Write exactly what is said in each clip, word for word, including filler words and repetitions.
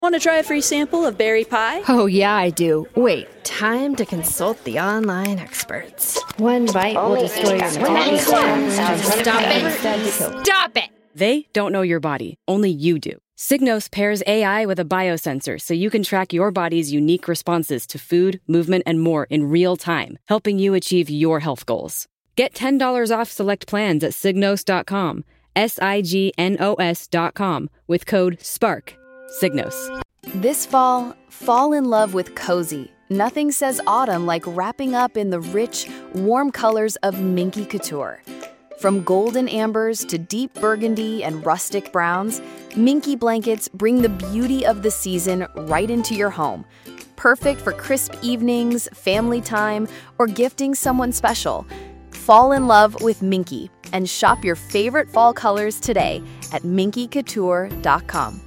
Want to try a free sample of berry pie? Oh, yeah, I do. Wait, time to consult the online experts. One bite will destroy your metabolism. Stop it! Stop it! They don't know your body. Only you do. Signos pairs A I with a biosensor so you can track your body's unique responses to food, movement, and more in real time, helping you achieve your health goals. Get ten dollars off select plans at signos dot com, S I G N O S dot com, with code SPARK. Signos. This fall, fall in love with cozy. Nothing says autumn like wrapping up in the rich, warm colors of Minky Couture. From golden ambers to deep burgundy and rustic browns, Minky blankets bring the beauty of the season right into your home. Perfect for crisp evenings, family time, or gifting someone special. Fall in love with Minky and shop your favorite fall colors today at minky couture dot com.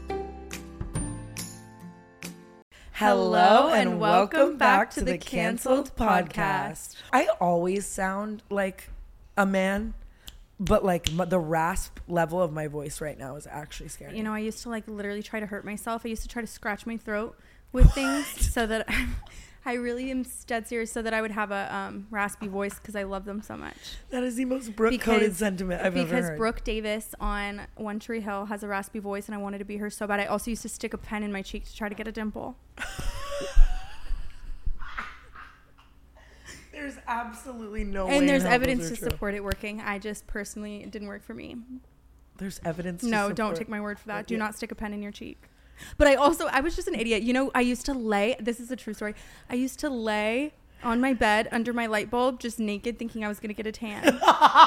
Hello and welcome back to the Canceled Podcast. I always sound like a man, but like m- the rasp level of my voice right now is actually scary. You know, I used to like literally try to hurt myself. I used to try to scratch my throat with what? things so that I, I really am dead serious so that I would have a um, raspy voice because I love them so much. That is the most Brooke-coded sentiment I've ever heard. Because Brooke Davis on One Tree Hill has a raspy voice and I wanted to be her so bad. I also used to stick a pen in my cheek to try to get a dimple. There's absolutely no and way. And there's in evidence to true. support it working. I just personally, it didn't work for me. There's evidence to No, support. don't take my word for that. Yeah. Do not stick a pen in your cheek. But I also, I was just an idiot. You know, I used to lay, this is a true story. I used to lay on my bed under my light bulb, just naked, thinking I was going to get a tan.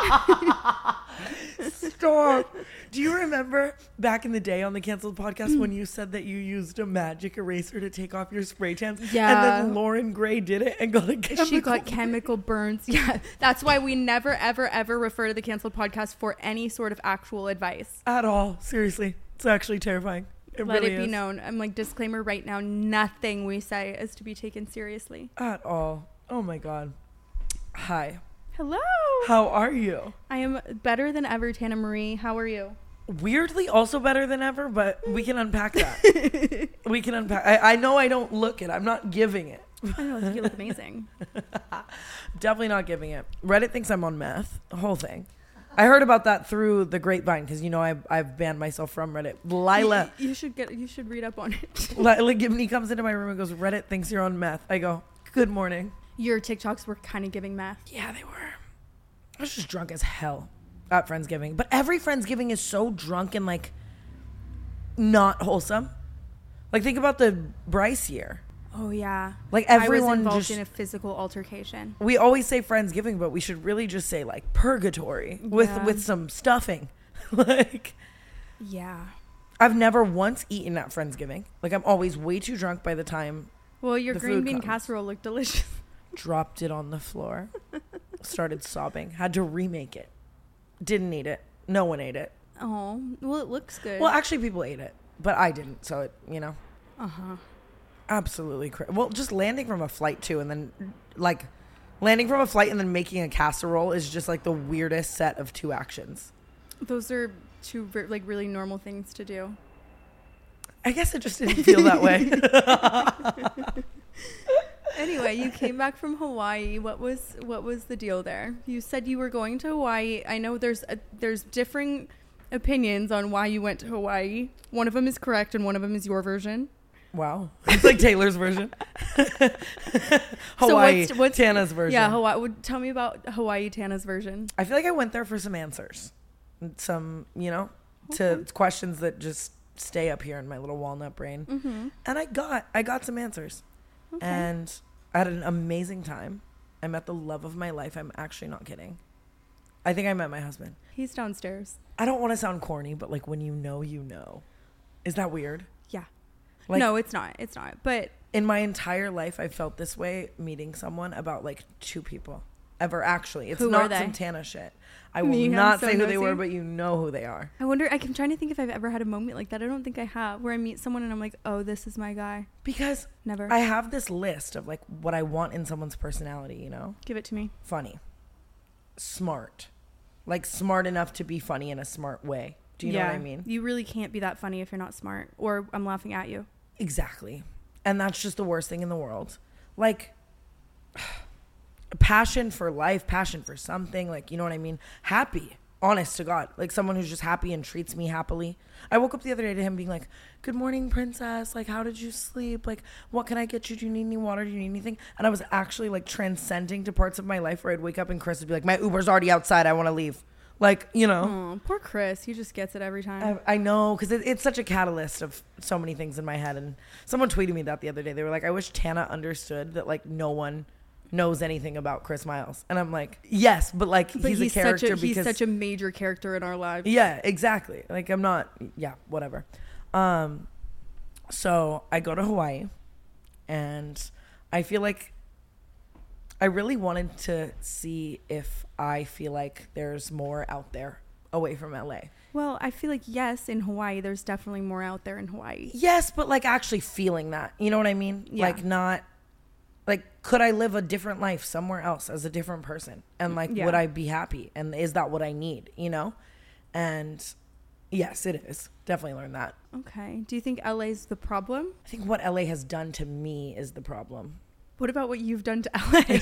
Stop. Do you remember back in the day on the Canceled Podcast mm. when you said that you used a magic eraser to take off your spray tans? Yeah. And then Lauren Gray did it and got a chemical She got chemical burns. Yeah. That's why we never, ever, ever refer to the Canceled Podcast for any sort of actual advice. At all. Seriously. It's actually terrifying. It Let really it be is. known. I'm like, disclaimer right now, nothing we say is to be taken seriously. At all. Oh my God. Hi. Hello. How are you? I am better than ever, Tana Marie. How are you? Weirdly also better than ever, but we can unpack that. we can unpack. I, I know I don't look it. I'm not giving it. I know. You look amazing. Definitely not giving it. Reddit thinks I'm on meth. The whole thing. I heard about that through the grapevine because you know I've, I've banned myself from Reddit. Lila, you, you should get you should read up on it. Lila Gibney comes into my room and goes, "Reddit thinks you're on meth." I go, "Good morning." Your TikToks were kind of giving meth. Yeah, they were. I was just drunk as hell at Friendsgiving, but every Friendsgiving is so drunk and like not wholesome. Like think about the Bryce year. Oh yeah, like everyone I was involved just, in a physical altercation. We always say Friendsgiving, but we should really just say like purgatory with yeah. with some stuffing. Like, yeah, I've never once eaten at Friendsgiving. Like I'm always way too drunk by the time. Well, your the green food bean comes. casserole looked delicious. Dropped it on the floor. Started sobbing. Had to remake it. Didn't eat it. No one ate it. Oh, well, it looks good. Well, actually, people ate it, but I didn't. So it, you know. Uh huh. Absolutely crazy. Well, just landing from a flight too, and then like landing from a flight and then making a casserole is just like the weirdest set of two actions. Those are two like really normal things to do. I guess it just didn't feel that way. Anyway, you came back from Hawaii. What was what was the deal there? You said you were going to Hawaii. I know there's a, there's differing opinions on why you went to Hawaii. One of them is correct, and one of them is your version. Wow, it's like Taylor's version. Hawaii, so what's, what's, Tana's version. Yeah, Hawaii. Tell me about Hawaii, Tana's version. I feel like I went there for some answers, some you know, okay. to questions that just stay up here in my little walnut brain, mm-hmm. and I got I got some answers, okay. and I had an amazing time. I met the love of my life. I'm actually not kidding. I think I met my husband. He's downstairs. I don't want to sound corny, but like when you know, you know. Is that weird? Yeah. Like, no, it's not. It's not. But in my entire life, I felt this way meeting someone about like two people. Ever actually. It's who not are they? some Tana shit. I will Me, not so say who nosy. they were, but you know who they are. I wonder, I'm trying to think if I've ever had a moment like that. I don't think I have, where I meet someone and I'm like, oh, this is my guy. Because never. I have this list of like what I want in someone's personality, you know? Give it to me. Funny. Smart. Like smart enough to be funny in a smart way. Do you yeah. know what I mean? You really can't be that funny if you're not smart, or I'm laughing at you. Exactly. And that's just the worst thing in the world. Like, passion for life, passion for something, like, you know what I mean? Happy, honest to God. Like, someone who's just happy and treats me happily. I woke up the other day to him being like, good morning, princess. Like, how did you sleep? Like, what can I get you? Do you need any water? Do you need anything? And I was actually, like, transcending to parts of my life where I'd wake up and Chris would be like, my Uber's already outside. I want to leave. Like, you know. Oh, poor Chris. He just gets it every time. I, I know, because it, it's such a catalyst of so many things in my head. And someone tweeted me that the other day. They were like, I wish Tana understood that, like, no one knows anything about Chris Miles. And I'm like, yes, but, like, but he's, he's a character such a, because... He's such a major character in our lives. Yeah, exactly. Like, I'm not... Yeah, whatever. Um, so I go to Hawaii, and I feel like I really wanted to see if I feel like there's more out there away from L A. Well, I feel like, yes, in Hawaii, there's definitely more out there in Hawaii. Yes, but like actually feeling that, you know what I mean? Yeah. Like not, like, could I live a different life somewhere else as a different person? And like, Yeah. would I be happy? And is that what I need, you know? And yes, it is. Definitely learned that. Okay. Do you think L A's the problem? I think what L A has done to me is the problem. What about what you've done to L A?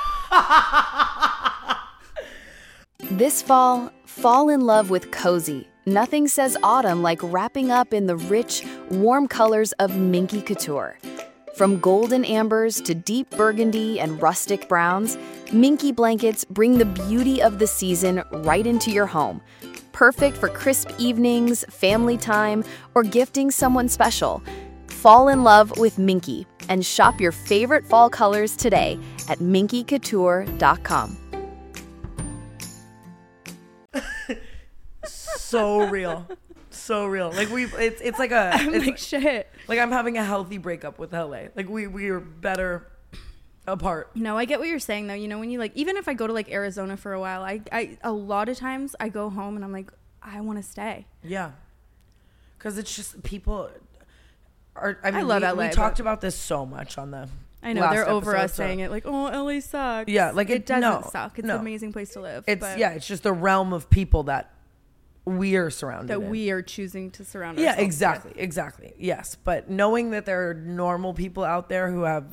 This fall, fall in love with cozy. Nothing says autumn like wrapping up in the rich, warm colors of Minky Couture. From golden ambers to deep burgundy and rustic browns, Minky blankets bring the beauty of the season right into your home. Perfect for crisp evenings, family time, or gifting someone special. Fall in love with Minky and shop your favorite fall colors today at minky couture dot com. So real. So real. Like we it's it's like a I'm it's like, shit. like I'm having a healthy breakup with L A. Like we we are better apart. No, I get what you're saying though. You know, when you like, even if I go to like Arizona for a while, I, I a lot of times I go home and I'm like, I want to stay. Yeah. Cuz it's just people are I mean I love we, L A, we talked but- about this so much on the I know last they're over episode, us so- saying it like, oh, L A sucks. Yeah, like it, it- doesn't no, suck. It's no. an amazing place to live. It's but yeah, it's just the realm of people that we are surrounded that in. we are choosing to surround Yeah, ourselves exactly, exactly. Yes, but knowing that there are normal people out there who have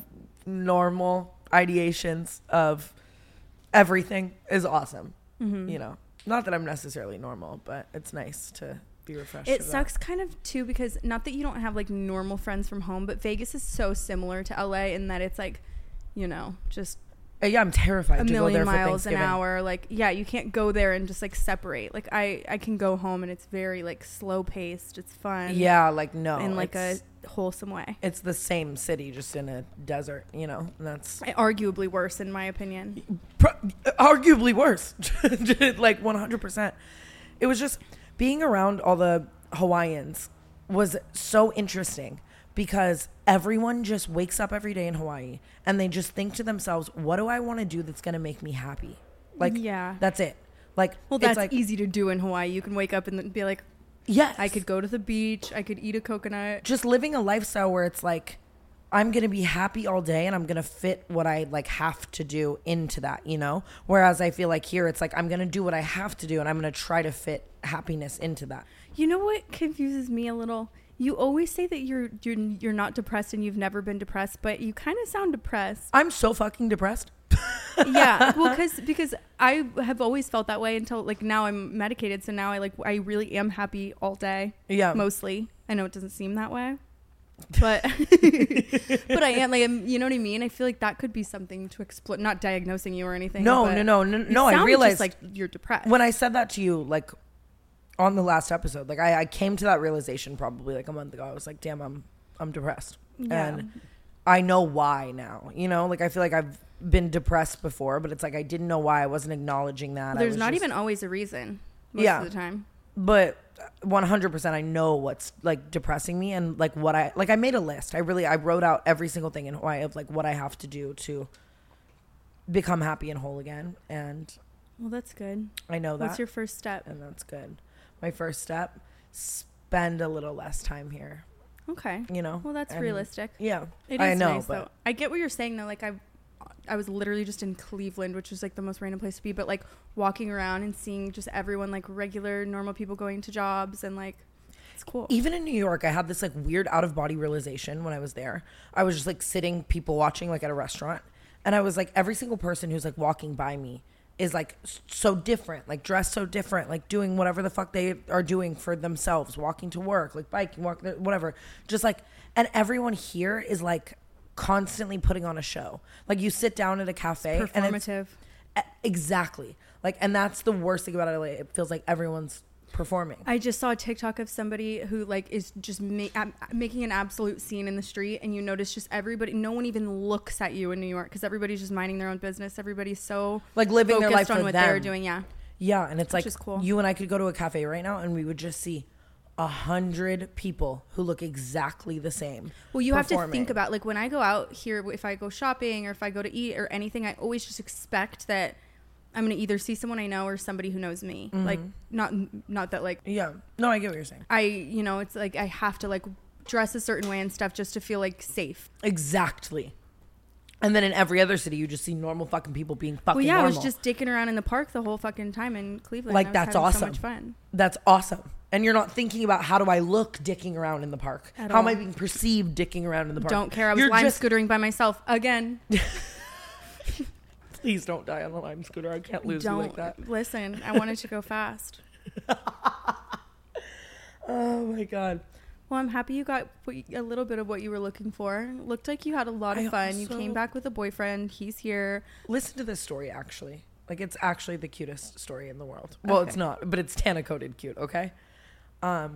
normal ideations of everything is awesome. Mm-hmm. You know, not that I'm necessarily normal, but it's nice to be refreshed. It of sucks kind of too because not that you don't have like normal friends from home, but Vegas is so similar to L A in that it's like, you know, just that. Uh, yeah, I'm terrified a to go million there for miles an Thanksgiving. hour. Like, yeah, you can't go there and just like separate. Like I, I can go home and it's very like slow paced. It's fun. Yeah, like no, in like a it's, wholesome way. it's the same city just in a desert. You know, and that's Arguably worse in my opinion. Pro- arguably worse. Like one hundred percent. It was just being around all the Hawaiians was so interesting because everyone just wakes up every day in Hawaii and they just think to themselves, what do I want to do that's going to make me happy? Like, Yeah. that's it. Like, Well, it's that's like, easy to do in Hawaii. You can wake up and be like, yes, I could go to the beach. I could eat a coconut. just living a lifestyle where it's like, I'm going to be happy all day and I'm going to fit what I like have to do into that, you know? Whereas I feel like here it's like, I'm going to do what I have to do and I'm going to try to fit happiness into that. You know what confuses me a little? You always say that you're you're you're not depressed and you've never been depressed, but you kind of sound depressed. I'm so fucking depressed. Yeah, well, because because I have always felt that way until like now I'm medicated, so now I like I really am happy all day. Yeah. mostly. I know it doesn't seem that way, but but I am like I'm, you know what I mean. I feel like that could be something to explore. Not diagnosing you or anything. No, but no, no, no, you no. I sound realized just like you're depressed. when I said that to you, like on the last episode, like I, I came to that realization probably like a month ago. I was like, damn, I'm I'm depressed, Yeah. and I know why now. You know, like I feel like I've been depressed before, but it's like I didn't know why. I wasn't acknowledging that. I There's was not just- even always a reason. Most Yeah. of the time. but one hundred percent I know what's like depressing me and like what I like I made a list. I really I wrote out every single thing in Hawaii of like what I have to do to become happy and whole again, and Well, that's good. I know that. What's your first step? and that's good. My first step, spend a little less time here, Okay. you know? Well, that's And- realistic. Yeah. It is I know, nice but though. I get what you're saying though. Like I, I was literally just in Cleveland, which is like the most random place to be. But like walking around and seeing just everyone like regular, normal people going to jobs and like It's cool. Even in New York, I had this like weird out of body realization when I was there. I was just like sitting, people watching like at a restaurant. And I was like, every single person who's like walking by me is like so different, like dressed so different, like doing whatever the fuck they are doing for themselves, walking to work, like biking, walk, whatever. Just like, and everyone here is like constantly putting on a show. Like you sit down at a cafe. It's performative. And it's, exactly. Like, and that's the worst thing about L A. It feels like everyone's performing. I just saw a TikTok of somebody who like is just ma- ab- making an absolute scene in the street, and you notice just everybody, no one even looks at you in New York because everybody's just minding their own business. Everybody's so like living their life on for what them. they're doing. Yeah, yeah, and it's Which like is cool. You and I could go to a cafe right now, and we would just see a hundred people who look exactly the same. Well, you have to performing. think about like when I go out here, if I go shopping or if I go to eat or anything, I always just expect that I'm going to either see someone I know or somebody who knows me. Mm-hmm. Like, not not that, like... Yeah. No, I get what you're saying. I, you know, it's like I have to, like, dress a certain way and stuff just to feel, like, safe. Exactly. And then in every other city, you just see normal fucking people being fucking Well, yeah, normal. I was just dicking around in the park the whole fucking time in Cleveland. Like, I was that's having awesome. so much fun. That's awesome. And you're not thinking about how do I look dicking around in the park? At how all. am I being perceived dicking around in the park? Don't care. I was You're lime just- scootering by myself again. Please don't die on the lime scooter. I can't lose Don't you like that. Listen, I wanted to go fast. Oh my God. Well, I'm happy you got what you- a little bit of what you were looking for. Looked like you had a lot of I fun. You also- came back with a boyfriend. He's here. Listen to this story, actually. Like, it's actually the cutest story in the world. Well, Okay. it's not, but it's Tana coded cute, okay? Um,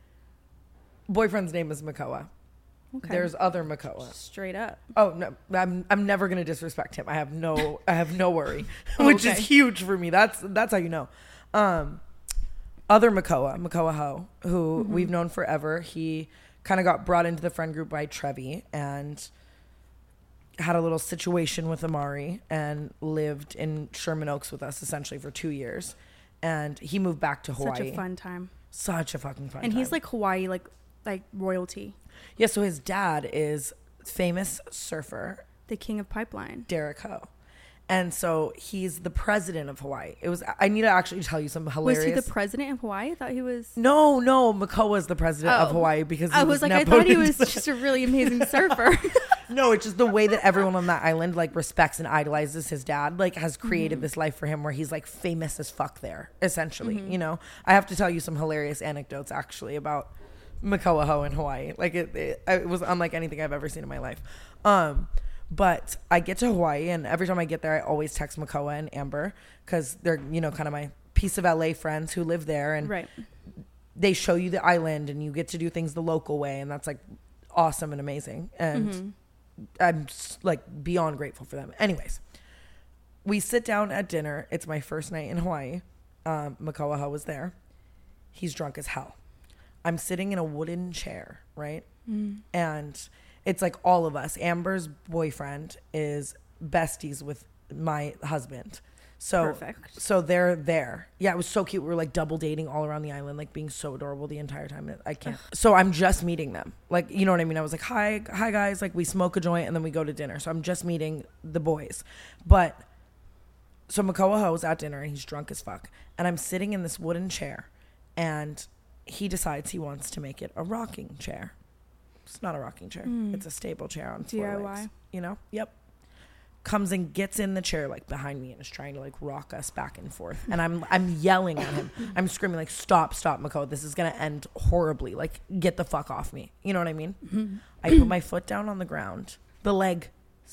boyfriend's name is Makoa. Okay. There's other Makoa. Straight up. Oh no, I'm I'm never gonna disrespect him. I have no I have no worry, which Okay. is huge for me. That's that's how you know. Um, other Makoa, Makoa Ho, who Mm-hmm. we've known forever. He kind of got brought into the friend group by Trevi and had a little situation with Amari and lived in Sherman Oaks with us essentially for two years. And he moved back to Hawaii. Such a fun time. Such a fucking fun And time. he's like Hawaii, like like royalty. Yeah, so his dad is famous surfer The king of pipeline. Derek Ho. And so he's the president of Hawaii. It was, I need to actually tell you some hilarious. Was he the president of Hawaii? I thought he was. No, no, Makoa is the president of Oh. Hawaii because he I was like, I nepo thought he into was the- just a really amazing surfer. No, it's just the way that everyone on that island like respects and idolizes his dad, like has created Mm-hmm. this life for him where he's like famous as fuck there, essentially. Mm-hmm. You know, I have to tell you some hilarious anecdotes actually about Makoa Ho in Hawaii. Like it, it, it was unlike anything I've ever seen in my life. Um, but I get to Hawaii, and every time I get there, I always text Makoa and Amber because they're, you know, kind of my piece of L A friends who live there, and Right. they show you the island, and you get to do things the local way, and that's like awesome and amazing. And Mm-hmm. I'm s- like beyond grateful for them. Anyways, we sit down at dinner. It's my first night in Hawaii. Um, Makoa Ho was there. He's drunk as hell. I'm sitting in a wooden chair, right? Mm. And it's like all of us. Amber's boyfriend is besties with my husband. So, Perfect. so they're there. Yeah, it was so cute. We were like double dating all around the island, like being so adorable the entire time. I can't. So I'm just meeting them. Like, you know what I mean? I was like, hi, hi guys. Like we smoke a joint and then we go to dinner. So I'm just meeting the boys. But so Makoa Ho's at dinner and he's drunk as fuck. And I'm sitting in this wooden chair and he decides he wants to make it a rocking chair. It's not a rocking chair. Mm. It's a stable chair on D four I Y. legs. You know? Yep. Comes and gets in the chair like behind me and is trying to like rock us back and forth. And I'm I'm yelling at him. I'm screaming like, stop, stop, Makoa. This is gonna end horribly. Like, get the fuck off me. You know what I mean? Mm-hmm. I put my foot down on the ground. The leg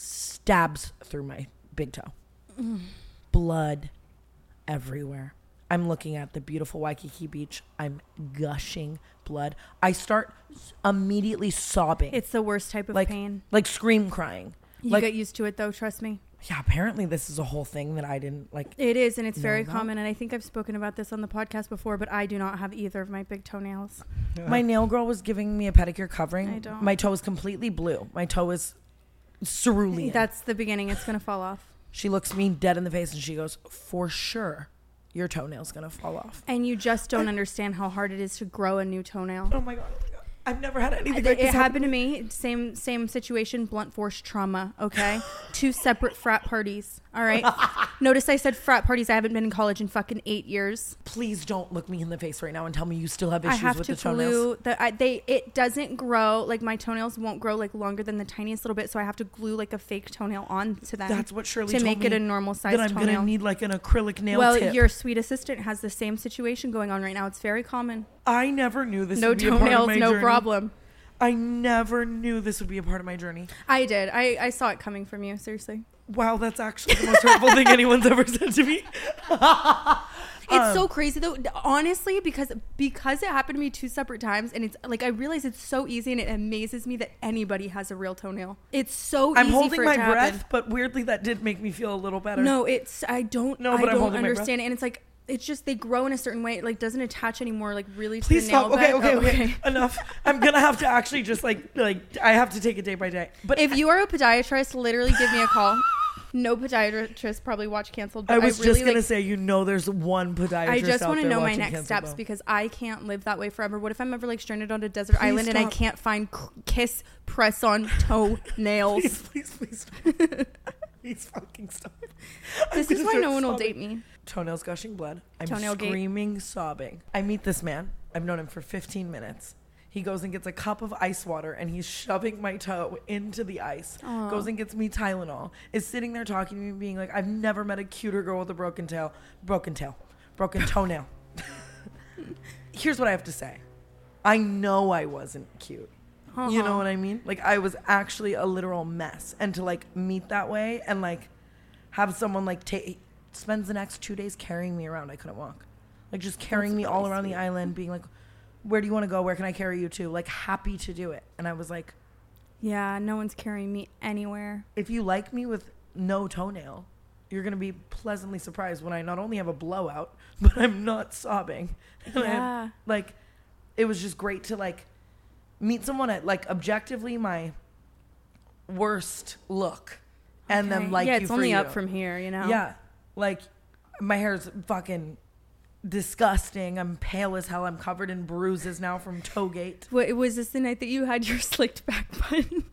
stabs through my big toe. Mm. Blood everywhere. I'm looking at the beautiful Waikiki beach. I'm gushing blood. I start s- immediately sobbing. It's the worst type of like pain. like scream crying. You like get used to it though, trust me. yeah, apparently this is a whole thing that I didn't like. It is, and it's know very about. common, and I think I've spoken about this on the podcast before, but I do not have either of my big toenails. My nail girl was giving me a pedicure covering. I don't. My toe is completely blue. My toe is cerulean. That's the beginning. It's going to fall off. She looks me dead in the face and she goes, for sure, your toenail's gonna fall off. And you just don't understand how hard it is to grow a new toenail. Oh my god, oh my god. I've never had anything It, like it this happened to me. Same same situation. Blunt force trauma. Okay, two separate frat parties. All right. Notice I said frat parties. I haven't been in college in fucking eight years. Please don't look me in the face right now and tell me you still have issues I have with to the toenails. glue the. I, they it doesn't grow like my toenails won't grow like longer than the tiniest little bit, so I have to glue like a fake toenail onto them. That's what Shirley to told make me, it a normal size that I'm toenail. gonna need like an acrylic nail well, tip. your sweet assistant has the same situation going on right now. It's very common. I never knew this No would be a part of toenails, my no journey. problem. I never knew this would be a part of my journey. I did. I, I saw it coming from you. Seriously. Wow, that's actually the most hurtful thing anyone's ever said to me. It's Um, so crazy though, honestly, because because it happened to me two separate times, and it's like I realize it's so easy, and it amazes me that anybody has a real toenail. It's so I'm easy holding for it my to breath, happen. but weirdly that did make me feel a little better. No, it's I don't No, I but I'm don't holding my breath. understand it, and it's like it's just they grow in a certain way. It like doesn't attach anymore, like really to Please the nail stop. Okay, bed. okay, Oh, okay, Enough. I'm gonna have to actually just like like I have to take it day by day. But If you are a podiatrist, literally give me a call. No podiatrist probably watch Canceled. But I was I really, just gonna like, say, you know, there's one podiatrist. I just want to know my next steps though. because I can't live that way forever. What if I'm ever like stranded on a desert Please island and I stop. can't find k- kiss press on toenails? Please, please, please, stop. Please fucking stop. This I'm is gonna why start no one will sobbing. date me. Toenails gushing blood. I'm Toenail gate. screaming, sobbing. I meet this man. I've known him for fifteen minutes. He goes and gets a cup of ice water and he's shoving my toe into the ice. Aw. Goes and gets me Tylenol. Is sitting there talking to me, being like, I've never met a cuter girl with a broken tail. Broken tail. Broken toenail. Here's what I have to say. I know I wasn't cute. Uh-huh. You know what I mean? Like, I was actually a literal mess. And to, like, meet that way and, like, have someone, like, take spends the next two days carrying me around. I couldn't walk. Like, just carrying That's me really all around sweet. the island, being like, where do you want to go? Where can I carry you to? Like, happy to do it. And I was like, Yeah, no one's carrying me anywhere. if you like me with no toenail, you're going to be pleasantly surprised when I not only have a blowout, but I'm not sobbing. And I had, Yeah. like, it was just great to, like, meet someone at, like, objectively my worst look. And Okay. then, like, yeah, you it's for only you. up from here, you know? Yeah. Like, my hair's fucking disgusting. I'm pale as hell. I'm covered in bruises now from Toegate. What, was this the night that you had your slicked back bun?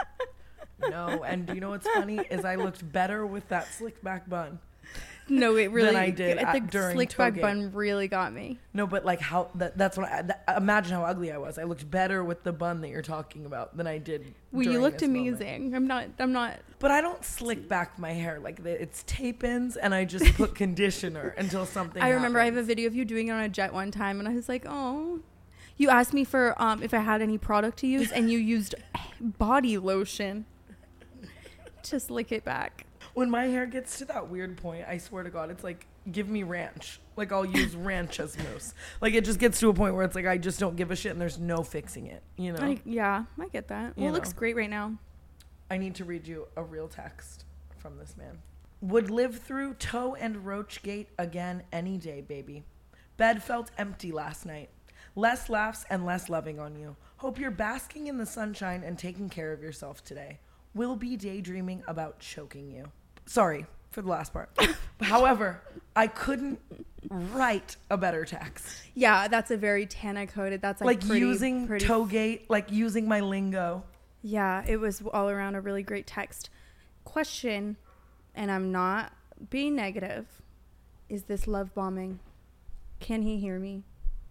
No, and do you know what's funny is I looked better with that slicked back bun. No, it really. I did The at- during slicked back Toegate. bun really got me. No, but like how that, that's what I that, imagine how ugly I was. I looked better with the bun that you're talking about than I did. Well, you during looked this moment. amazing. I'm not. I'm not. But I don't slick back my hair like the, it's tape-ins, and I just put conditioner until something. I remember I have a happens. video of you doing it on a jet one time, and I was like, oh. You asked me for um if I had any product to use, and you used body lotion. Just lick it back. When my hair gets to that weird point, I swear to God, it's like, give me ranch. Like, I'll use ranch as mousse. Like, it just gets to a point where it's like, I just don't give a shit and there's no fixing it, you know? I, yeah, I get that. Well, You it looks know. great right now. I need to read you a real text from this man. Would live through toe and roach gate again any day, baby. Bed felt empty last night. Less laughs and less loving on you. Hope you're basking in the sunshine and taking care of yourself today. Will be daydreaming about choking you. Sorry for the last part. However, I couldn't write a better text. Yeah, that's a very Tana coded. That's like, Like, pretty, using pretty Toegate, like using my lingo. Yeah, it was all around a really great text. Question, and I'm not being negative, is this love bombing? Can he hear me?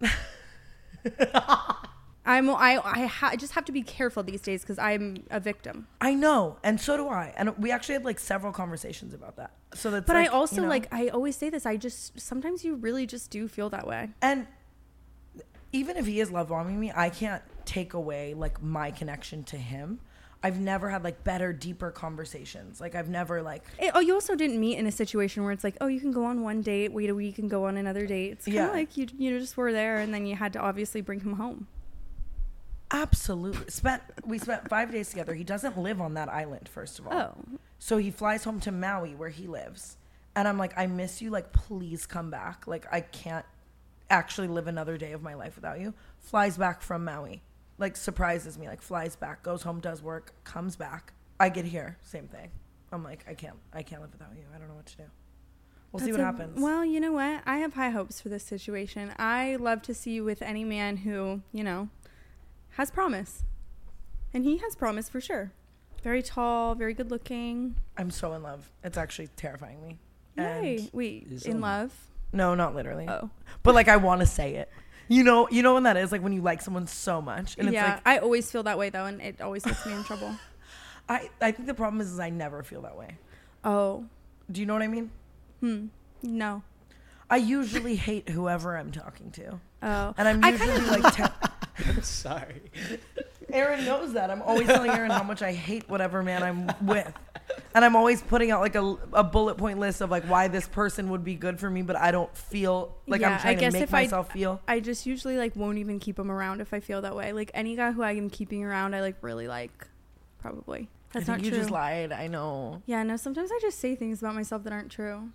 I'm I I, ha- I just have to be careful these days because I'm a victim. I know, and so do I. And we actually had like several conversations about that. So that's But like, I also you know, like I always say this. I just sometimes you really just do feel that way. and even if he is love bombing me, I can't take away like my connection to him. I've never had like better, deeper conversations. Like I've never like It, oh, you also didn't meet in a situation where it's like, oh, you can go on one date, wait a week, and go on another date. It's kind of Yeah. like you you just were there, and then you had to obviously bring him home. absolutely spent. We spent five days together. He doesn't live on that island, first of all. Oh, So he flies home to Maui where he lives. And I'm like, I miss you. Like, please come back. Like, I can't actually live another day of my life without you. Flies back from Maui. Like, surprises me. Like, flies back, goes home, does work, comes back. I get here. Same thing. I'm like, I can't, I can't live without you. I don't know what to do. We'll see That's what a- happens. Well, you know what? I have high hopes for this situation. I love to see you with any man who, you know, has promise. And he has promise for sure. Very tall, very good looking. I'm so in love. It's actually terrifying me. Yay. And Wait, Is in um, love? no, not literally. Oh. But like I want to say it. You know, you know when that is, like when you like someone so much, and it's Yeah, like I always feel that way though, and it always gets me in trouble. I I think the problem is, is I never feel that way. Oh. Do you know what I mean? Hmm. No. I usually hate whoever I'm talking to, Oh. and I'm I usually kinda- like. Te- I'm sorry. Aaron knows that. I'm always telling Aaron how much I hate whatever man I'm with. And I'm always putting out like a, a bullet point list of like why this person would be good for me, but I don't feel like Yeah, I'm trying I guess to make if I- myself feel. I just usually like won't even keep them around if I feel that way. Like any guy who I am keeping around, I like really like. Probably. That's I think not you true. just lied. I know. Yeah, no, sometimes I just say things about myself that aren't true.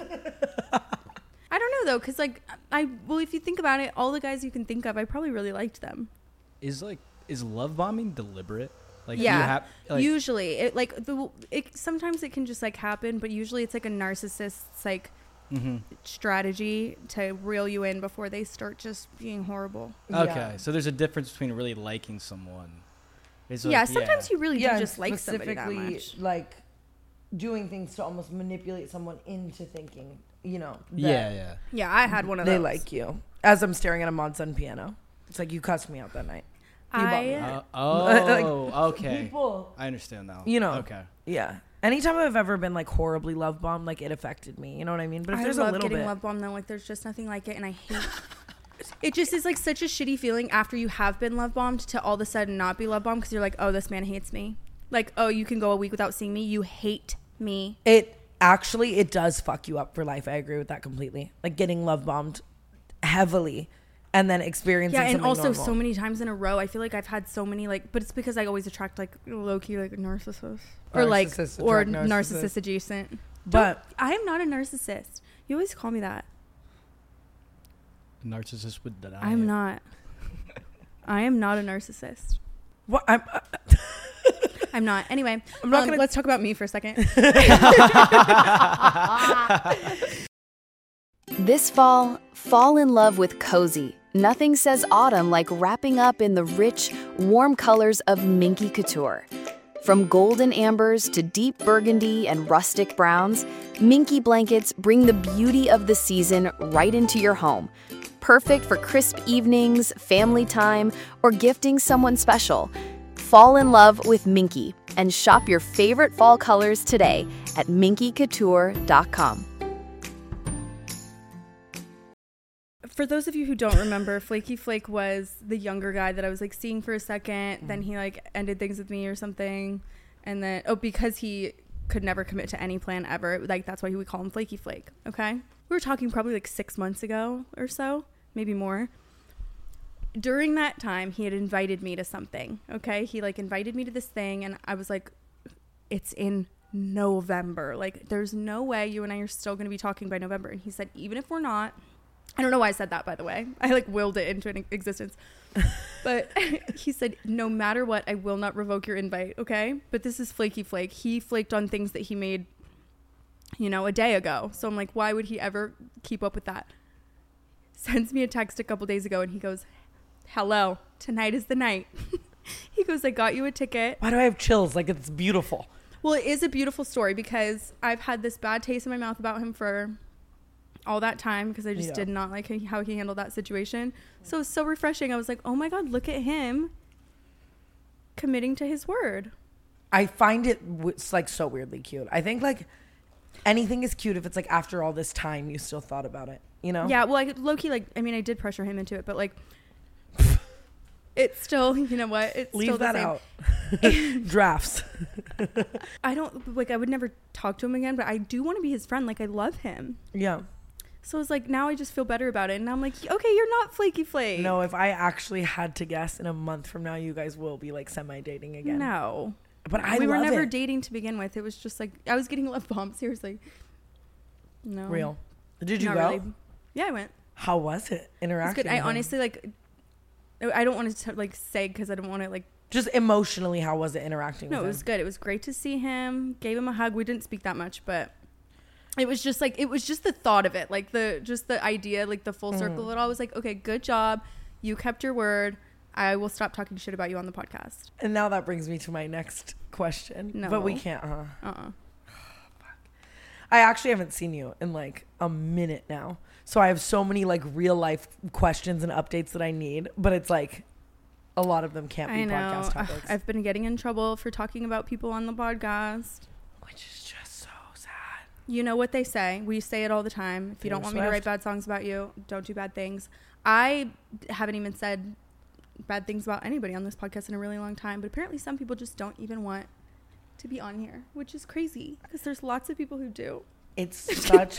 I don't know though, because like I well, if you think about it, all the guys you can think of, I probably really liked them. Is like is love bombing deliberate? Like Yeah. you have, like, Usually, it like the it sometimes it can just like happen, but usually it's like a narcissist's like mm-hmm. strategy to reel you in before they start just being horrible. Okay, Yeah. so there's a difference between really liking someone. It's yeah, like, sometimes you really Yeah, do and just like somebody that specifically, much. like doing things to almost manipulate someone into thinking, you know, that Yeah, yeah. Yeah, I had one of they those. like you. As I'm staring at a Monson piano, it's like you cussed me out that night. You bought me I that. Uh, Like, oh, okay. People, I understand now. you know, Okay. yeah. Anytime I've ever been like horribly love bombed, like it affected me. You know what I mean? But if I there's love a little getting bit, love bombed though. Like there's just nothing like it, and I hate. It just is like such a shitty feeling after you have been love bombed to all of a sudden not be love bombed because you're like, oh, this man hates me. Like, oh, you can go a week without seeing me. You hate me. it actually it does fuck you up for life. I agree with that completely. Like getting love bombed heavily, and then experiencing Yeah, and something also normal. so many times in a row. I feel like I've had so many like, but it's because I always attract like low key like narcissists or like Narcissists or attract narcissists. narcissist adjacent. But I am not a narcissist. You always call me that. Narcissist would deny I'm it. not. I am not a narcissist. what I'm. Uh, I'm not. Anyway, I'm not um, gonna- let's talk about me for a second. This fall, fall in love with Cozy. Nothing says autumn like wrapping up in the rich, warm colors of Minky Couture. From golden ambers to deep burgundy and rustic browns, Minky blankets bring the beauty of the season right into your home. Perfect for crisp evenings, family time, or gifting someone special. Fall in love with Minky and shop your favorite fall colors today at minky couture dot com. For those of you who don't remember, Flaky Flake was the younger guy that I was like seeing for a second. Then he like ended things with me or something. And then, oh, because he could never commit to any plan ever. Like, that's why we call him Flaky Flake. Okay. We were talking probably like six months ago or so, maybe more. During that time, he had invited me to something. Okay. He like invited me to this thing. And I was like, it's in November. Like, there's no way you and I are still going to be talking by November. And he said, even if we're not, I don't know why I said that, by the way. I like willed it into an existence. But he said, no matter what, I will not revoke your invite. Okay. But this is Flaky Flake. He flaked on things that he made, you know, a day ago. So I'm like, why would he ever keep up with that? Sends me a text a couple days ago and he goes, hello, tonight is the night. He goes, I got you a ticket. why do I have chills? Like it's beautiful. Well, it is a beautiful story because I've had this bad taste in my mouth about him for all that time because I just Yeah. did not like how he handled that situation. So it was so refreshing. I was like, oh my God, look at him committing to his word. I find it w- it's like so weirdly cute. I think like anything is cute if it's like after all this time you still thought about it, you know? Yeah, well, I low-key, like, I mean, I did pressure him into it, but like, it's still, you know what? It's Leave still the that same. out. Drafts. I don't, like, I would never talk to him again, but I do want to be his friend. Like, I love him. Yeah. So it's like, now I just feel better about it. And I'm like, okay, you're not Flaky Flake. No, if I actually had to guess, in a month from now, you guys will be like semi-dating again. No. But I we were love never it. dating to begin with. It was just like, I was getting love bombs. Seriously. No. Real. Did you Not go? really. Yeah, I went. How was it? It was Interacting good. I with him? honestly, like, I don't want to, like, say because I don't want to, like, Just emotionally, how was it interacting no, it with was him? good. It was great to see him. Gave him a hug. We didn't speak that much, but it was just like, it was just the thought of it. Like the, just the idea, like the full circle of it all was like, okay, good job. You kept your word. I will stop talking shit about you on the podcast. And now that brings me to my next question. No. But we can't, huh? Uh-uh. I actually haven't seen you in like a minute now. So I have so many like real life questions and updates that I need. But it's like a lot of them can't be I know. podcast topics. I've been getting in trouble for talking about people on the podcast. Which is just so sad. You know what they say. We say it all the time. If you Taylor don't want me to Swift. write bad songs about you, don't do bad things. I haven't even said bad things about anybody on this podcast in a really long time. But apparently some people just don't even want to be on here, which is crazy because there's lots of people who do. It's such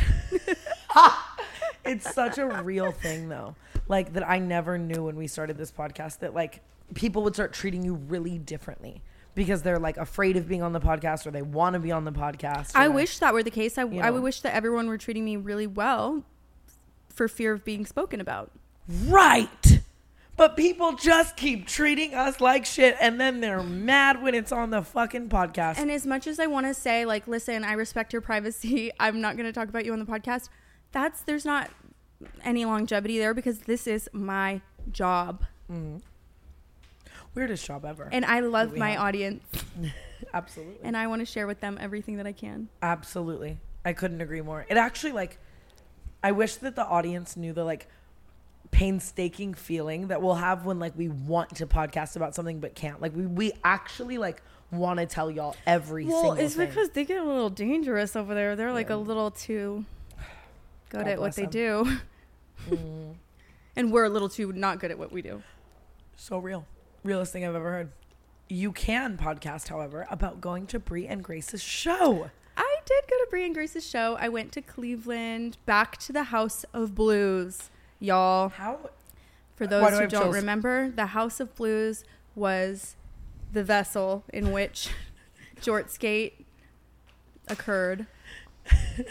it's such a real thing though, like that I never knew when we started this podcast, that like people would start treating you really differently because they're like afraid of being on the podcast or they want to be on the podcast. I wish that were the case. I, You I know. would wish that everyone were treating me really well for fear of being spoken about. Right. But people just keep treating us like shit and then they're mad when it's on the fucking podcast. And as much as I want to say, like, listen, I respect your privacy, I'm not going to talk about you on the podcast. That's, there's not any longevity there because this is my job. Mm-hmm. Weirdest job ever. And I love my have. audience. Absolutely. And I want to share with them everything that I can. Absolutely. I couldn't agree more. It actually, like, I wish that the audience knew the, like, painstaking feeling that we'll have when, like, we want to podcast about something but can't. Like, we, we actually, like, want to tell y'all every well, single it's thing. because they get a little dangerous over there. They're, like, Yeah. a little too good God at what bless they them. do. Mm. And we're a little too not good at what we do. So real. Realest thing I've ever heard. You can podcast, however, about going to Brie and Grace's show. I did go to Brie and Grace's show. I went to Cleveland, back to the House of Blues, y'all. How? For Why those do I who have don't chills? remember, the House of Blues was the vessel in which Jortskate occurred. The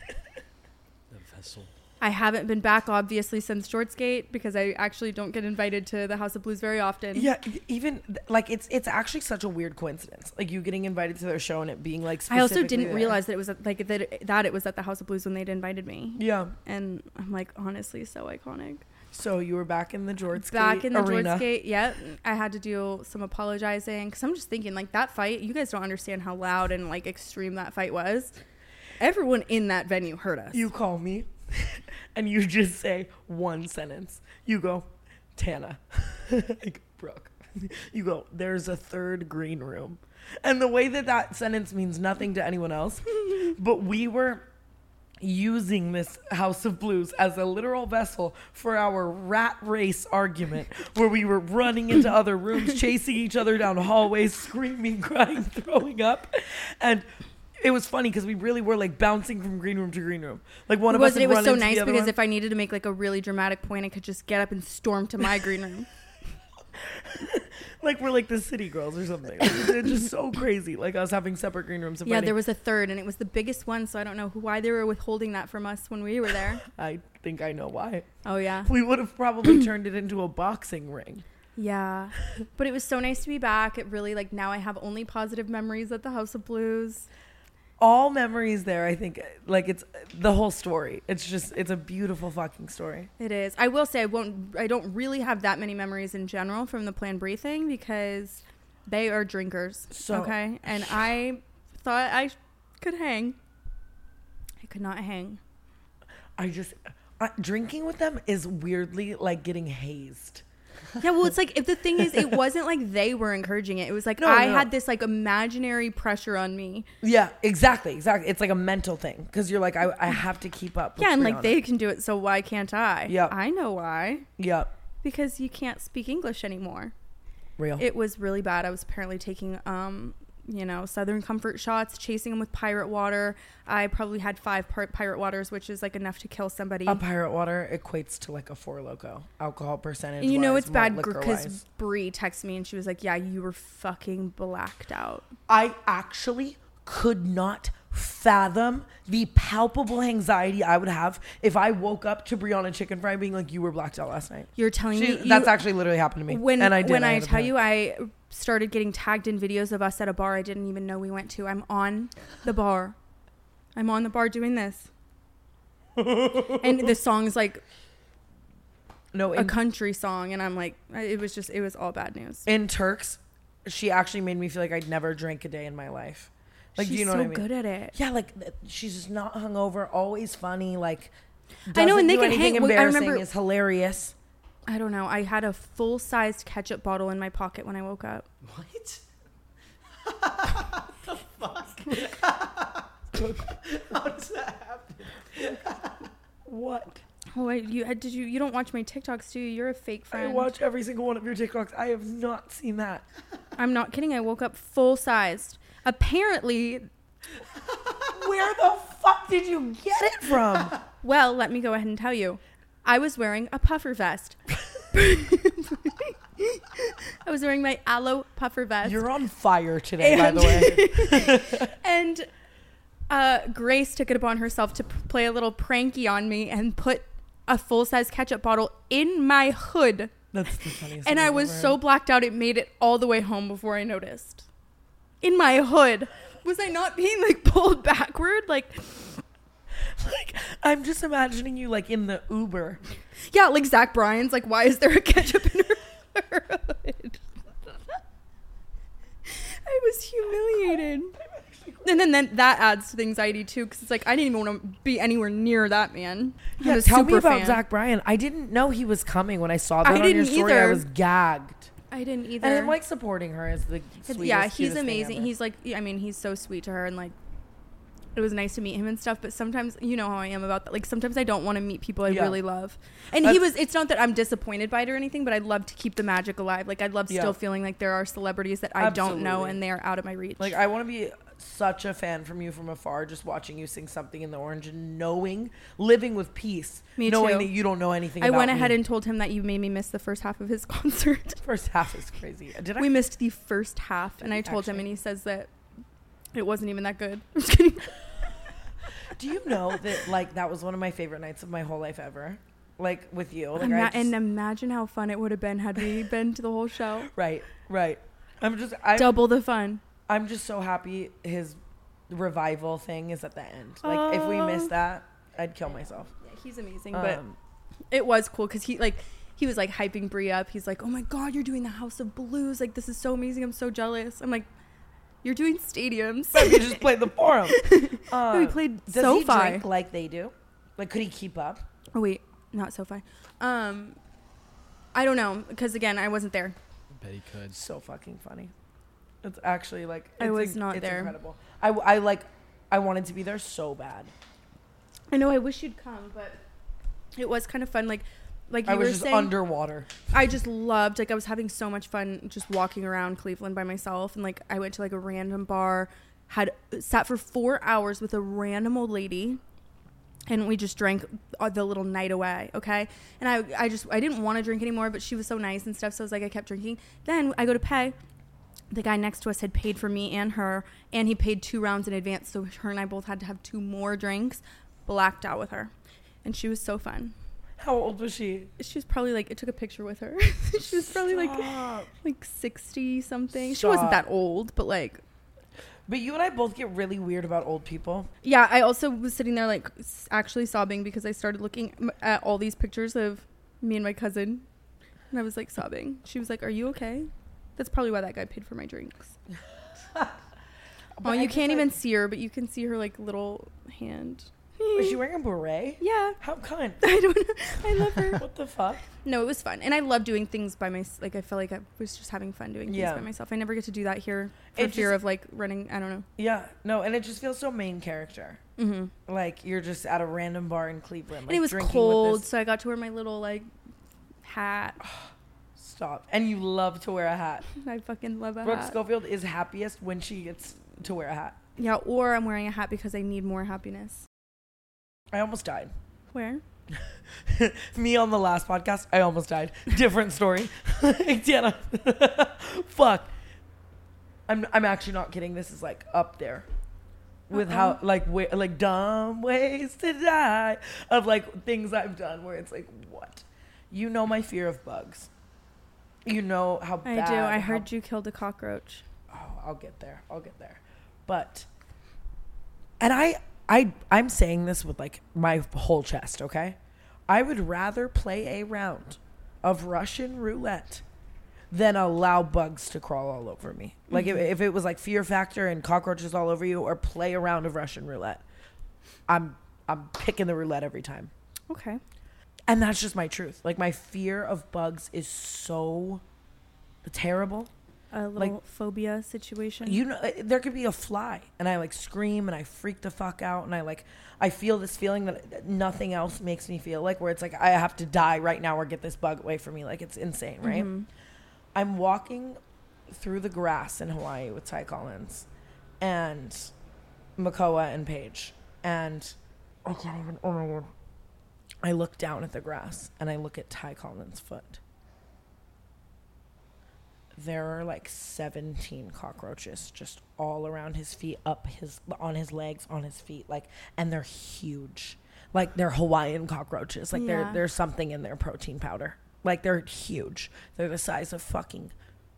vessel. I haven't been back, obviously, since Jortskate because I actually don't get invited to the House of Blues very often. Yeah, e- even like it's it's actually such a weird coincidence. Like you getting invited to their show and it being like. I also specifically didn't there. realize that it was at, like that it, that it was at the House of Blues when they'd invited me. Yeah. And I'm like, honestly, so iconic. So you were back in the Jortskate Back in the arena. Jortskate, yep. I had to do some apologizing because I'm just thinking, like, that fight, you guys don't understand how loud and, like, extreme that fight was. Everyone in that venue heard us. You call me and you just say one sentence. You go, Tana. I go, Brooke. You go, there's a third green room. And the way that that sentence means nothing to anyone else, but we were using this House of Blues as a literal vessel for our rat race argument where we were running into other rooms, chasing each other down hallways, screaming, crying, throwing up. And it was funny because we really were like bouncing from green room to green room. Like one of was us it, it would was run so into the nice other because one. if I needed to make, like, a really dramatic point, I could just get up and storm to my green room. Like we're like the city girls or something. It's just so crazy. Like us having separate green rooms. and Yeah, fighting. there was a third, and it was the biggest one, so I don't know who, why they were withholding that from us when we were there. I think I know why. Oh, yeah. We would have probably turned it into a boxing ring. Yeah. But it was so nice to be back. It really, like, now I have only positive memories at the House of Blues. All memories there, I think, like it's the whole story. It's just, it's a beautiful fucking story. It is. I will say I won't, I don't really have that many memories in general from the Plan Brie thing because they are drinkers. So- okay. And I thought I could hang. I could not hang. I just, uh, drinking with them is weirdly like getting hazed. Yeah, well, it's like, if the thing is, it wasn't like they were encouraging it. It was like No, I no. had this like imaginary pressure on me. Yeah, exactly, exactly. It's like a mental thing because you're like, I, I have to keep up. with Yeah, and like Brianna. they can do it, so why can't I? Yeah. I know why. Yeah, Because you can't speak English anymore. real. It was really bad. I was apparently taking, um, you know, Southern Comfort shots, chasing them with pirate water. I probably had five par- pirate waters, which is like enough to kill somebody. A pirate water equates to like a Four Loco alcohol percentage. And you know wise, it's bad malt liquor because wise. Brie texted me and she was like, yeah, you were fucking blacked out. I actually could not fathom the palpable anxiety I would have if I woke up to Brianna Chicken Fry being like, you were blacked out last night. You're telling She, me you, that's actually literally happened to me. when and I did. when I, had a tell panic. you I started getting tagged in videos of us at a bar I didn't even know we went to. I'm on the bar. I'm on the bar doing this. And the song's like No, a in, country song, and I'm like, it was just, it was all bad news. in Turks, she actually made me feel like I'd never drank a day in my life. Like, She's do you know so what I mean? good at it. Yeah, like th- she's just not hungover, always funny. Like, I know, and they do can anything hang- I embarrassing. remember- Is hilarious. I don't know. I had a full-sized ketchup bottle in my pocket when I woke up. What? What the fuck? How does that happen? What? Oh, wait, you did you? You don't watch my TikToks, do you? You're a fake friend. I watch every single one of your TikToks. I have not seen that. I'm not kidding. I woke up full-sized. Apparently, Where the fuck did you get it from? well, let me go ahead and tell you. I was wearing a puffer vest. I was wearing my aloe puffer vest. You're on fire today, by the way. And uh, Grace took it upon herself to p- play a little pranky on me and put a full-size ketchup bottle in my hood. That's the funniest And thing I I've was ever so heard. blacked out, it made it all the way home before I noticed. In my hood. Was I not being like pulled backward? Like, Like, I'm just imagining you like in the Uber. yeah, like Zach Bryan's like, why is there a ketchup in her, her hood? I was humiliated. And then, then that adds to the anxiety too, because it's like I didn't even want to be anywhere near that man. I'm Yeah, a tell me super about fan. Zach Bryan. I didn't know he was coming when I saw that I on your didn't story. I either. was gagged. I didn't either. And I'm like supporting her as the sweetest, yeah, he's cutest thing amazing. ever. He's like, I mean, he's so sweet to her, and like, it was nice to meet him and stuff. But sometimes, you know how I am about that. Like, sometimes I don't want to meet people I Yeah. really love. And That's- he was. It's not that I'm disappointed by it or anything, but I'd love to keep the magic alive. Like, I'd love Yeah. still feeling like there are celebrities that I don't know Absolutely. and they are out of my reach. Like, I want to be such a fan from you from afar, just watching you sing Something in the Orange and knowing, living with peace, Me knowing too. that you don't know anything I about went ahead me. and told him that you made me miss the first half of his concert. First half is crazy. Did I? We missed the first half, and I told him, Actually. and he says that it wasn't even that good. I'm just kidding. Do you know that, like, that was one of my favorite nights of my whole life ever? Like, with you. Like, Ima- I just, and imagine how fun it would have been had we been to the whole show. right, right. I'm just, I'm, Double the fun. I'm just so happy his revival thing is at the end. Like, if we Oh. miss that, I'd kill myself. Yeah, he's amazing, but Um, it was cool because he like he was like hyping Brie up. He's like, "Oh my god, you're doing the House of Blues! Like, this is so amazing. I'm so jealous." I'm like, "You're doing stadiums." but we just played the forum. Uh, we played does SoFi. he drink like they do? Like, could he keep up? Oh wait, not SoFi. Um, I don't know because again, I wasn't there. Bet he could. So fucking funny. It's actually like I it's was in- not it's there. Incredible. I, I like I wanted to be there so bad. I know. I wish you'd come, but it was kind of fun. Like, like you I was were just saying, underwater. I just loved, like, I was having so much fun just walking around Cleveland by myself. And, like, I went to, like, a random bar, had sat for four hours with a random old lady, and we just drank uh, the little night away, okay? And I, I just, I didn't want to drink anymore, but she was so nice and stuff, so I was like, I kept drinking. Then I go to pay. The guy next to us had paid for me and her, and he paid two rounds in advance, so her and I both had to have two more drinks. Blacked out with her. And she was so fun. How old was she? She was probably like, I took a picture with her. She was probably like Stop. like sixty something. She wasn't Stop. that old, but like, But you and I both get really weird about old people. yeah, I also was sitting there like s- actually sobbing because I started looking m- at all these pictures of me and my cousin, and I was like sobbing. She was like, "Are you okay?" That's probably why that guy paid for my drinks. Oh, I you just, can't like- even see her, but you can see her like little hand. Was she wearing a beret? Yeah. How kind? I don't know. I love her. What the fuck? No, it was fun, and I love doing things by myself. Like I felt like I was just having fun doing things Yeah. by myself. I never get to do that here for It fear just- of like running. I don't know. Yeah, no, and it just feels so main character. Mm-hmm. Like you're just at a random bar in Cleveland. Like, And it was drinking with cold, this- so I got to wear my little like hat. Stop. And you love to wear a hat. I fucking love a Brooke hat. Schofield is happiest when she gets to wear a hat. Yeah, or I'm wearing a hat because I need more happiness. I almost died. Where? Me on the last podcast, I almost died. Different story. Tiana. Fuck. I'm I'm actually not kidding. This is like up there with Uh-oh. how like wa- like dumb ways to die of like things I've done where it's like what? You know my fear of bugs. You know how I bad. do. I how- heard you killed a cockroach. Oh, I'll get there. I'll get there. But and I I I'm saying this with like my whole chest, okay? I would rather play a round of Russian roulette than allow bugs to crawl all over me. Like mm-hmm. if, if it was like Fear Factor and cockroaches all over you, or play a round of Russian roulette, I'm I'm picking the roulette every time. Okay. And that's just my truth. Like my fear of bugs is so terrible. A little like, phobia situation. You know, there could be a fly and I like scream and I freak the fuck out and I like, I feel this feeling that nothing else makes me feel like, where it's like, I have to die right now or get this bug away from me. Like it's insane, right? Mm-hmm. I'm walking through the grass in Hawaii with Ty Collins and Makoa and Paige. And I can't even, oh my God. I look down at the grass and I look at Ty Collins' foot. There are like seventeen cockroaches just all around his feet, up his, on his legs, on his feet, like, and they're huge. Like they're Hawaiian cockroaches. Like yeah. there, there's something in their protein powder. Like they're huge. They're the size of fucking,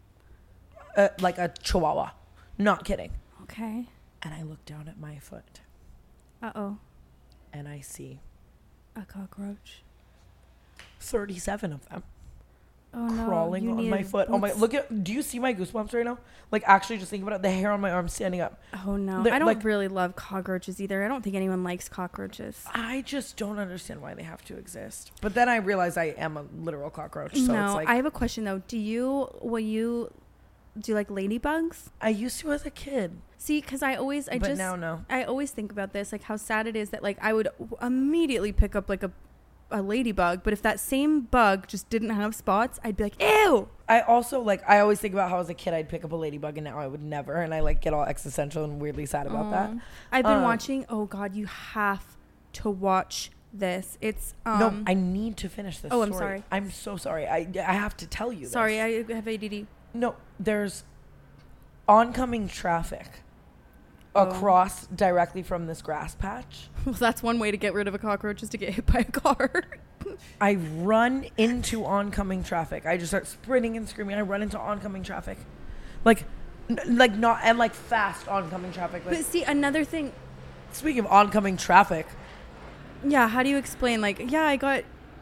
uh, like a chihuahua. Not kidding. Okay. And I look down at my foot. Uh-oh. And I see a cockroach. thirty-seven of them. Oh, crawling no, on my foot. Oh my! Look at. Do you see my goosebumps right now? Like actually, just think about it. The hair on my arm standing up. Oh no! They're, I don't like, really love cockroaches either. I don't think anyone likes cockroaches. I just don't understand why they have to exist. But then I realize I am a literal cockroach. So no, it's like, I have a question though. Do you? Will you? Do you like ladybugs? I used to as a kid. See, because I always, I but just, now no. I always think about this, like how sad it is that like I would immediately pick up like a. a ladybug, but if that same bug just didn't have spots, I'd be like, ew. I also like, I always think about how as a kid I'd pick up a ladybug and now I would never, and I like get all existential and weirdly sad about um, that. I've been um, watching, oh God, you have to watch this. It's um no, I need to finish this. Oh, story. I'm sorry. I'm so sorry. I I have to tell you. Sorry, this. I have A D D. No, there's oncoming traffic across directly from this grass patch. Well, that's one way to get rid of a cockroach, is to get hit by a car. I run into oncoming traffic. I just start sprinting and screaming. I run into oncoming traffic. Like, n- like not, and like fast oncoming traffic. Like, but see, another thing. Speaking of oncoming traffic. Yeah, how do you explain? Like, yeah, I got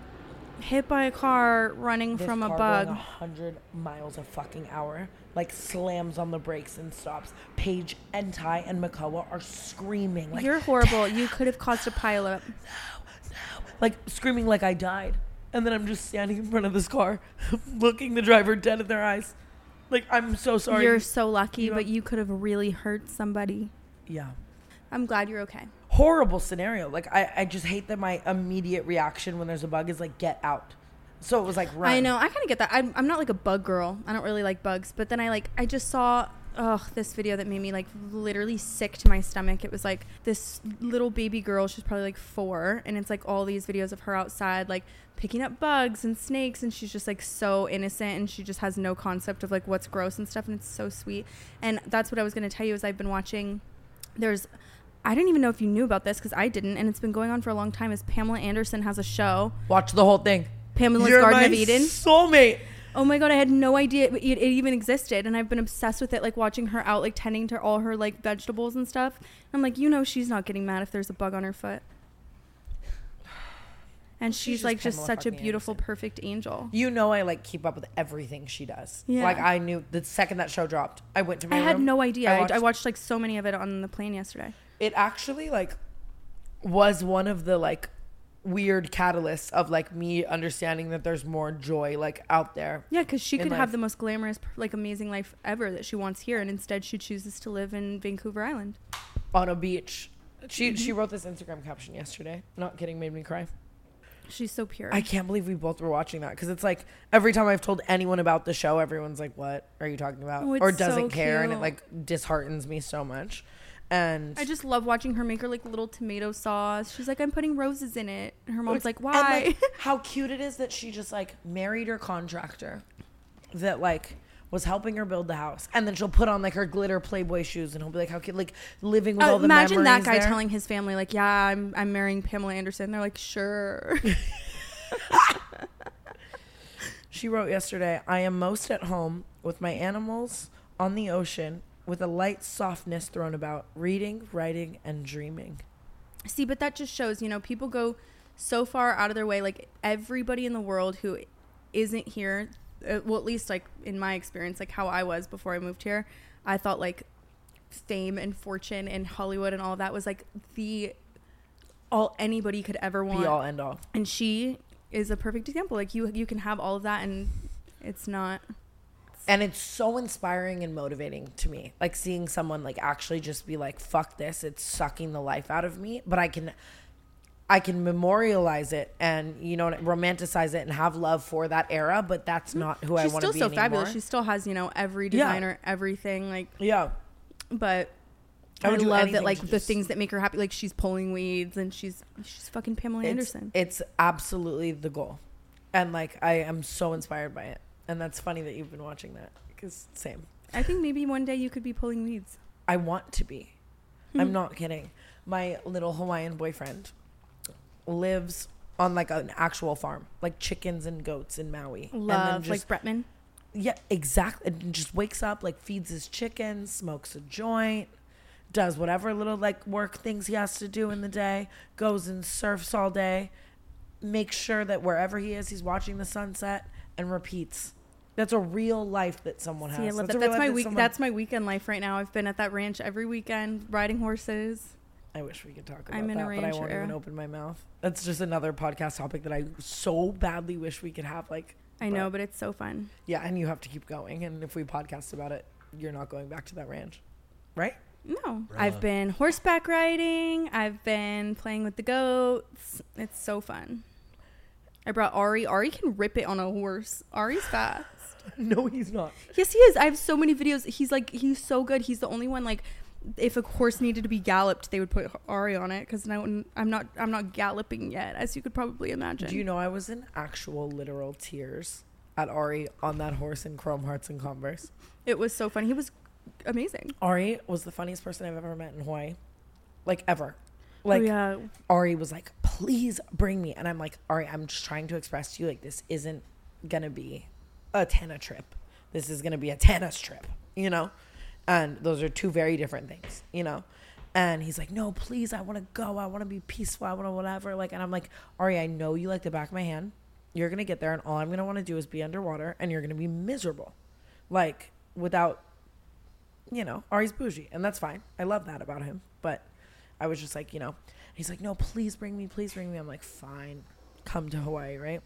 hit by a car running this from a car bug. Going one hundred miles a fucking hour. Like slams on the brakes and stops. Paige and Ty and Makoa are screaming. Like, you're horrible. You could have caused a pileup. No, no. Like screaming like I died. And then I'm just standing in front of this car, looking the driver dead in their eyes. Like, I'm so sorry. You're so lucky, you know? But you could have really hurt somebody. Yeah. I'm glad you're okay. Horrible scenario. Like, I, I just hate that my immediate reaction when there's a bug is like, get out. So it was like, run. I know. I kind of get that. I'm, I'm not like a bug girl. I don't really like bugs. But then I like, I just saw, oh, this video that made me like literally sick to my stomach. It was like this little baby girl. She's probably like four. And it's like all these videos of her outside, like picking up bugs and snakes. And she's just like so innocent. And she just has no concept of like what's gross and stuff. And it's so sweet. And that's what I was going to tell you is I've been watching, there's, I didn't even know if you knew about this because I didn't. And it's been going on for a long time is Pamela Anderson has a show. Watch the whole thing. Pamela's You're Garden my of Eden. Soulmate. Oh my God, I had no idea it, it even existed. And I've been obsessed with it, like watching her out, like tending to all her like vegetables and stuff. I'm like, you know, she's not getting mad if there's a bug on her foot. And she's, she's like just, just such a beautiful, Anderson. Perfect angel. You know, I like keep up with everything she does. Yeah. Like I knew the second that show dropped, I went to my I room. had no idea. I watched, I, I watched like so many of it on the plane yesterday. It actually like was one of the like weird catalysts of like me understanding that there's more joy like out there. Yeah, because she could life. have the most glamorous, like amazing life ever that she wants here, and instead she chooses to live in Vancouver Island on a beach. She mm-hmm. she wrote this Instagram caption yesterday. Not kidding, made me cry. She's so pure. I can't believe we both were watching that because it's like every time I've told anyone about the show, everyone's like, "What are you talking about?" Oh, or doesn't so care, cute. and it like disheartens me so much. And I just love watching her make her like little tomato sauce. She's like, I'm putting roses in it. And her mom's like, why? And, like, how cute it is that she just like married her contractor that like was helping her build the house, and then she'll put on like her glitter Playboy shoes, and he'll be like, how cute, like living with uh, all the imagine memories. Imagine that guy there. telling his family like, yeah, I'm I'm marrying Pamela Anderson. They're like, sure. She wrote yesterday, I am most at home with my animals on the ocean, with a light softness thrown about, reading, writing, and dreaming. See, but that just shows, you know, people go so far out of their way. Like everybody in the world who isn't here, uh, well, at least like in my experience, like how I was before I moved here, I thought like fame and fortune and Hollywood and all of that was like the all anybody could ever want. Be all end all. And she is a perfect example. Like you, you can have all of that, and it's not. And it's so inspiring and motivating to me. Like seeing someone like actually just be like, fuck this, it's sucking the life out of me. But I can I can memorialize it and, you know, romanticize it and have love for that era. But that's not who She's I want to be still so anymore. fabulous. She still has, you know, every designer, yeah. everything. Like yeah. But I, I love that, like, the just, things that make her happy. Like, she's pulling weeds and she's she's fucking Pamela it's, Anderson. It's absolutely the goal. And, like, I am so inspired by it. And that's funny that you've been watching that because same. I think maybe one day you could be pulling weeds. I want to be. Mm-hmm. I'm not kidding. My little Hawaiian boyfriend lives on, like, an actual farm. Like, chickens and goats in Maui. Love, and then just, like Bretman? Yeah, exactly. And just wakes up, like, feeds his chickens, smokes a joint, does whatever little, like, work things he has to do in the day, goes and surfs all day, makes sure that wherever he is, he's watching the sunset, and repeats. That's a real life that someone has. See, I love that's that. That's my that week. someone... That's my weekend life right now. I've been at that ranch every weekend, riding horses. I wish we could talk about I'm in that, a but I won't era. even open my mouth. That's just another podcast topic that I so badly wish we could have. Like, I know, but it's so fun. Yeah, and you have to keep going. And if we podcast about it, you're not going back to that ranch, right? No, Bruh. I've been horseback riding. I've been playing with the goats. It's so fun. I brought Ari. Ari can rip it on a horse. Ari's fast. No, he's not. Yes, he is. I have so many videos. He's like, he's so good. He's the only one, like, if a horse needed to be galloped, they would put Ari on it because I'm not, I'm not galloping yet, as you could probably imagine. Do you know I was in actual literal tears at Ari on that horse in Chrome Hearts and Converse? It was so fun. He was amazing. Ari was the funniest person I've ever met in Hawaii, like ever. Like, oh, yeah. Ari was like, please bring me. And I'm like, Ari, I'm just trying to express to you, like, this isn't going to be a Tana trip. This is going to be a Tana's trip, you know? And those are two very different things, you know? And he's like, no, please, I want to go. I want to be peaceful. I want to whatever. Like, and I'm like, Ari, I know you like the back of my hand. You're going to get there, and all I'm going to want to do is be underwater, and you're going to be miserable. Like, without, you know, Ari's bougie. And that's fine. I love that about him. But I was just like, you know, he's like, no, please bring me, please bring me. I'm like, fine, come to Hawaii, right?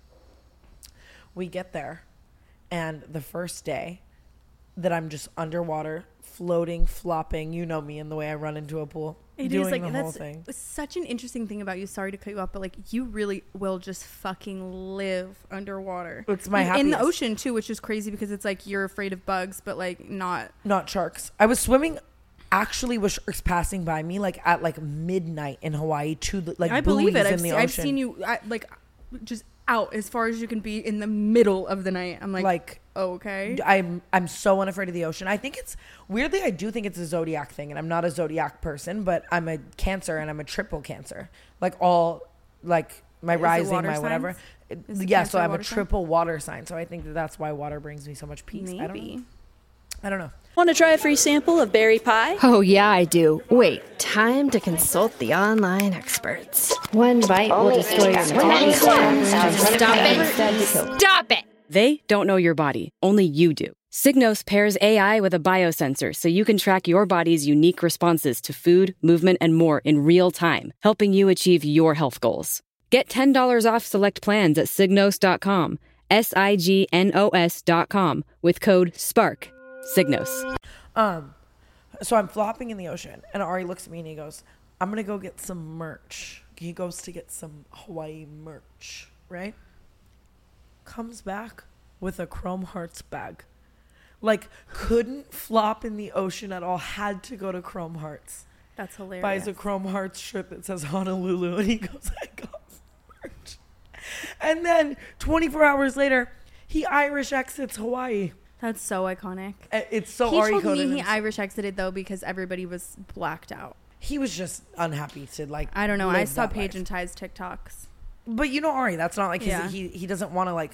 We get there, and the first day that I'm just underwater, floating, flopping, you know me and the way I run into a pool, it doing is like, the that's whole thing. Such an interesting thing about you. Sorry to cut you off, but like, you really will just fucking live underwater. It's my happiest. In the ocean too, which is crazy because it's like you're afraid of bugs, but like not not sharks. I was swimming actually with sharks passing by me like at like midnight in Hawaii to the, like I believe it. in I've, the se- ocean. I've seen you I, like just out as far as you can be in the middle of the night. I'm like, like oh, okay. I'm I'm so unafraid of the ocean. I think it's weirdly I do think it's a zodiac thing, and I'm not a zodiac person, but I'm a Cancer and I'm a triple Cancer. Like all like my Is it rising, water my signs? whatever. Is Yeah, Cancer so I'm a water sign? triple water sign. So I think that that's why water brings me so much peace. Maybe. I don't know. I don't know. Want to try a free sample of berry pie? Oh, yeah, I do. Wait, time to consult the online experts. One bite will destroy your metabolism. Stop it. Stop it. They don't know your body, only you do. Signos pairs A I with a biosensor so you can track your body's unique responses to food, movement, and more in real time, helping you achieve your health goals. Get ten dollars off select plans at signos dot com, S I G N O S dot com, with code SPARK. Signos. Um, so I'm flopping in the ocean, and Ari looks at me and he goes, I'm gonna go get some merch. He goes to get some Hawaii merch, right? Comes back with a Chrome Hearts bag. Like, couldn't flop in the ocean at all, had to go to Chrome Hearts. That's hilarious. Buys a Chrome Hearts shirt that says Honolulu, and he goes, I got merch. And then twenty-four hours later, he Irish exits Hawaii. That's so iconic. It's so he Ari told coded. me he Irish exited though because everybody was blacked out. He was just unhappy to like. I don't know. I live saw that Paige life. and Ty's TikToks. But you know Ari, that's not like his, Yeah. he he doesn't want to like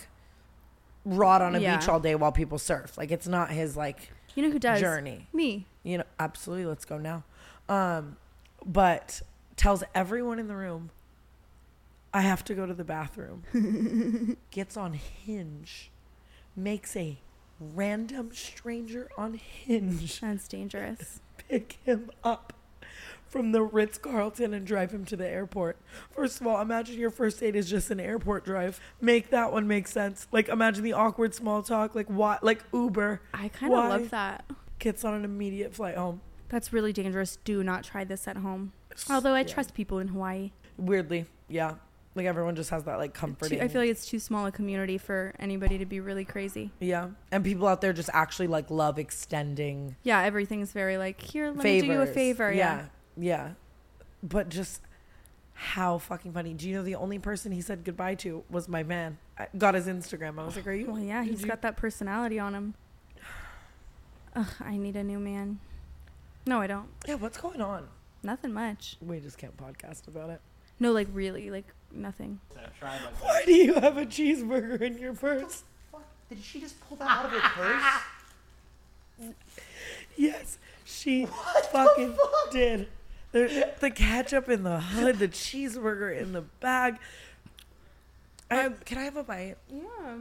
rot on a Yeah. beach all day while people surf. Like it's not his like You know who does? journey. Me. You know, absolutely. Let's go now. Um, but tells everyone in the room, I have to go to the bathroom. Gets on Hinge. Makes a random stranger on Hinge That's dangerous. pick him up from the Ritz-Carlton and drive him to the airport. First of all, imagine your first date is just an airport drive. Make that one make sense. Like, imagine the awkward small talk. Like, what? Like, Uber. I kind of love that. Gets on an immediate flight home. That's really dangerous. Do not try this at home. Although I Yeah. trust people in Hawaii. Weirdly, yeah. Like, everyone just has that, like, comforting. Too, I feel like it's too small a community for anybody to be really crazy. Yeah. And people out there just actually, like, love extending Yeah, everything's very like, here, let favors. me do you a favor. Yeah. Yeah. Yeah. But just how fucking funny. Do you know the only person he said goodbye to was my man? I got his Instagram. I was like, are you? Well, yeah, did he's you- got that personality on him. Ugh, I need a new man. No, I don't. Yeah, what's going on? Nothing much. We just can't podcast about it. No, like really, like nothing. Why do you have a cheeseburger in your purse? Did she just pull that out of her purse? Yes, she fucking did. The, the ketchup in the hood, the cheeseburger in the bag. I, can I have a bite? Yeah.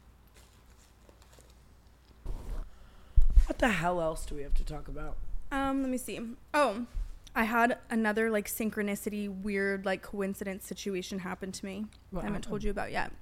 What the hell else do we have to talk about? Um, let me see. Oh, I had another like synchronicity, weird like coincidence situation happen to me. What I haven't happened? told you about yet.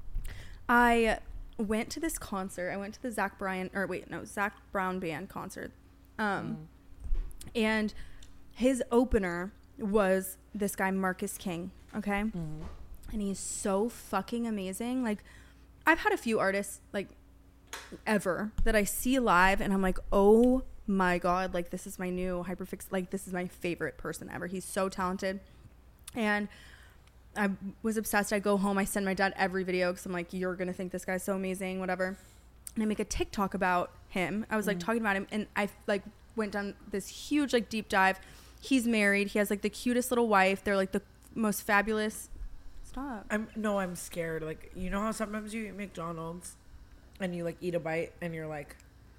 I went to this concert. I went to the Zach Bryan or wait, no, Zach Brown Band concert. Um, Mm. and his opener was this guy Marcus King. Okay, Mm. and he's so fucking amazing. Like, I've had a few artists like ever that I see live, and I'm like, oh my god, like this is my new hyperfix. Like this is my favorite person ever. He's so talented, and I was obsessed. I go home, I send my dad every video because I'm like, you're gonna think this guy's so amazing, whatever. And I make a TikTok about him. I was like talking about him, and I like went down this huge like deep dive. He's married. He has like the cutest little wife. They're like the most fabulous. Stop. I'm no, I'm scared. Like, you know how sometimes you eat McDonald's and you like eat a bite and you're like,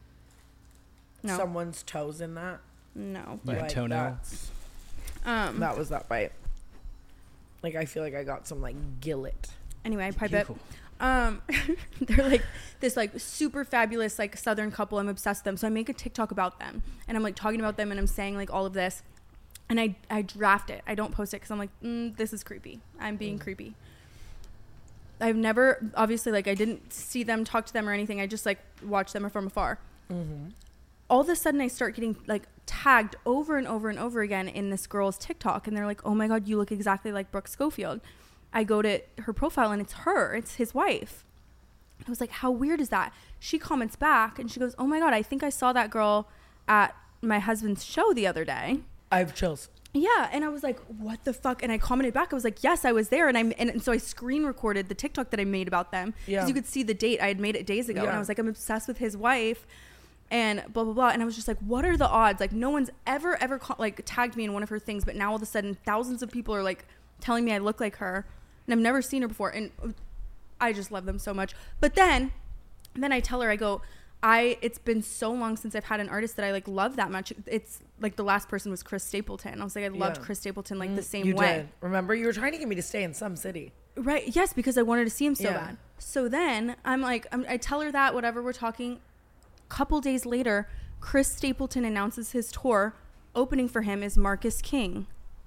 No. someone's toes in that. No. Like a toenail? that's- Um. That was that bite. Like, I feel like I got some like gillet. Anyway, I pipe it. Ew. Um, they're like this like super fabulous like Southern couple. I'm obsessed with them. So I make a TikTok about them, and I'm like talking about them, and I'm saying like all of this, and I I draft it. I don't post it because I'm like, mm, this is creepy. I'm being creepy. I've never, obviously, like I didn't see them, talk to them or anything. I just like watched them from afar. Mm-hmm. All of a sudden, I start getting like tagged over and over and over again in this girl's TikTok, and they're like, oh my god, you look exactly like Brooke Schofield. I go to her profile and it's her, it's his wife. I was like, how weird is that? She comments back and she goes, oh my god, I think I saw that girl at my husband's show the other day. I have chills. Yeah, and I was like, what the fuck? And I commented back. I was like, yes, I was there. And I and, and so I screen recorded the TikTok that I made about them because Yeah. you could see the date. I had made it days ago, and Yeah. I was like, I'm obsessed with his wife, and blah blah blah. And I was just like, what are the odds? Like, no one's ever ever co- like tagged me in one of her things, but now all of a sudden, thousands of people are like telling me I look like her, and I've never seen her before, and I just love them so much. But then, then I tell her, I go, I it's been so long since I've had an artist that I like love that much. It's like the last person was Chris Stapleton. I was like, I loved Yeah. Chris Stapleton like the same You way. did. Remember, you were trying to get me to stay in some city. Right. Yes, because I wanted to see him so Yeah. bad. So then I'm like, I'm, I tell her that, whatever, we're talking. Couple days later, Chris Stapleton announces his tour. Opening for him is Marcus King.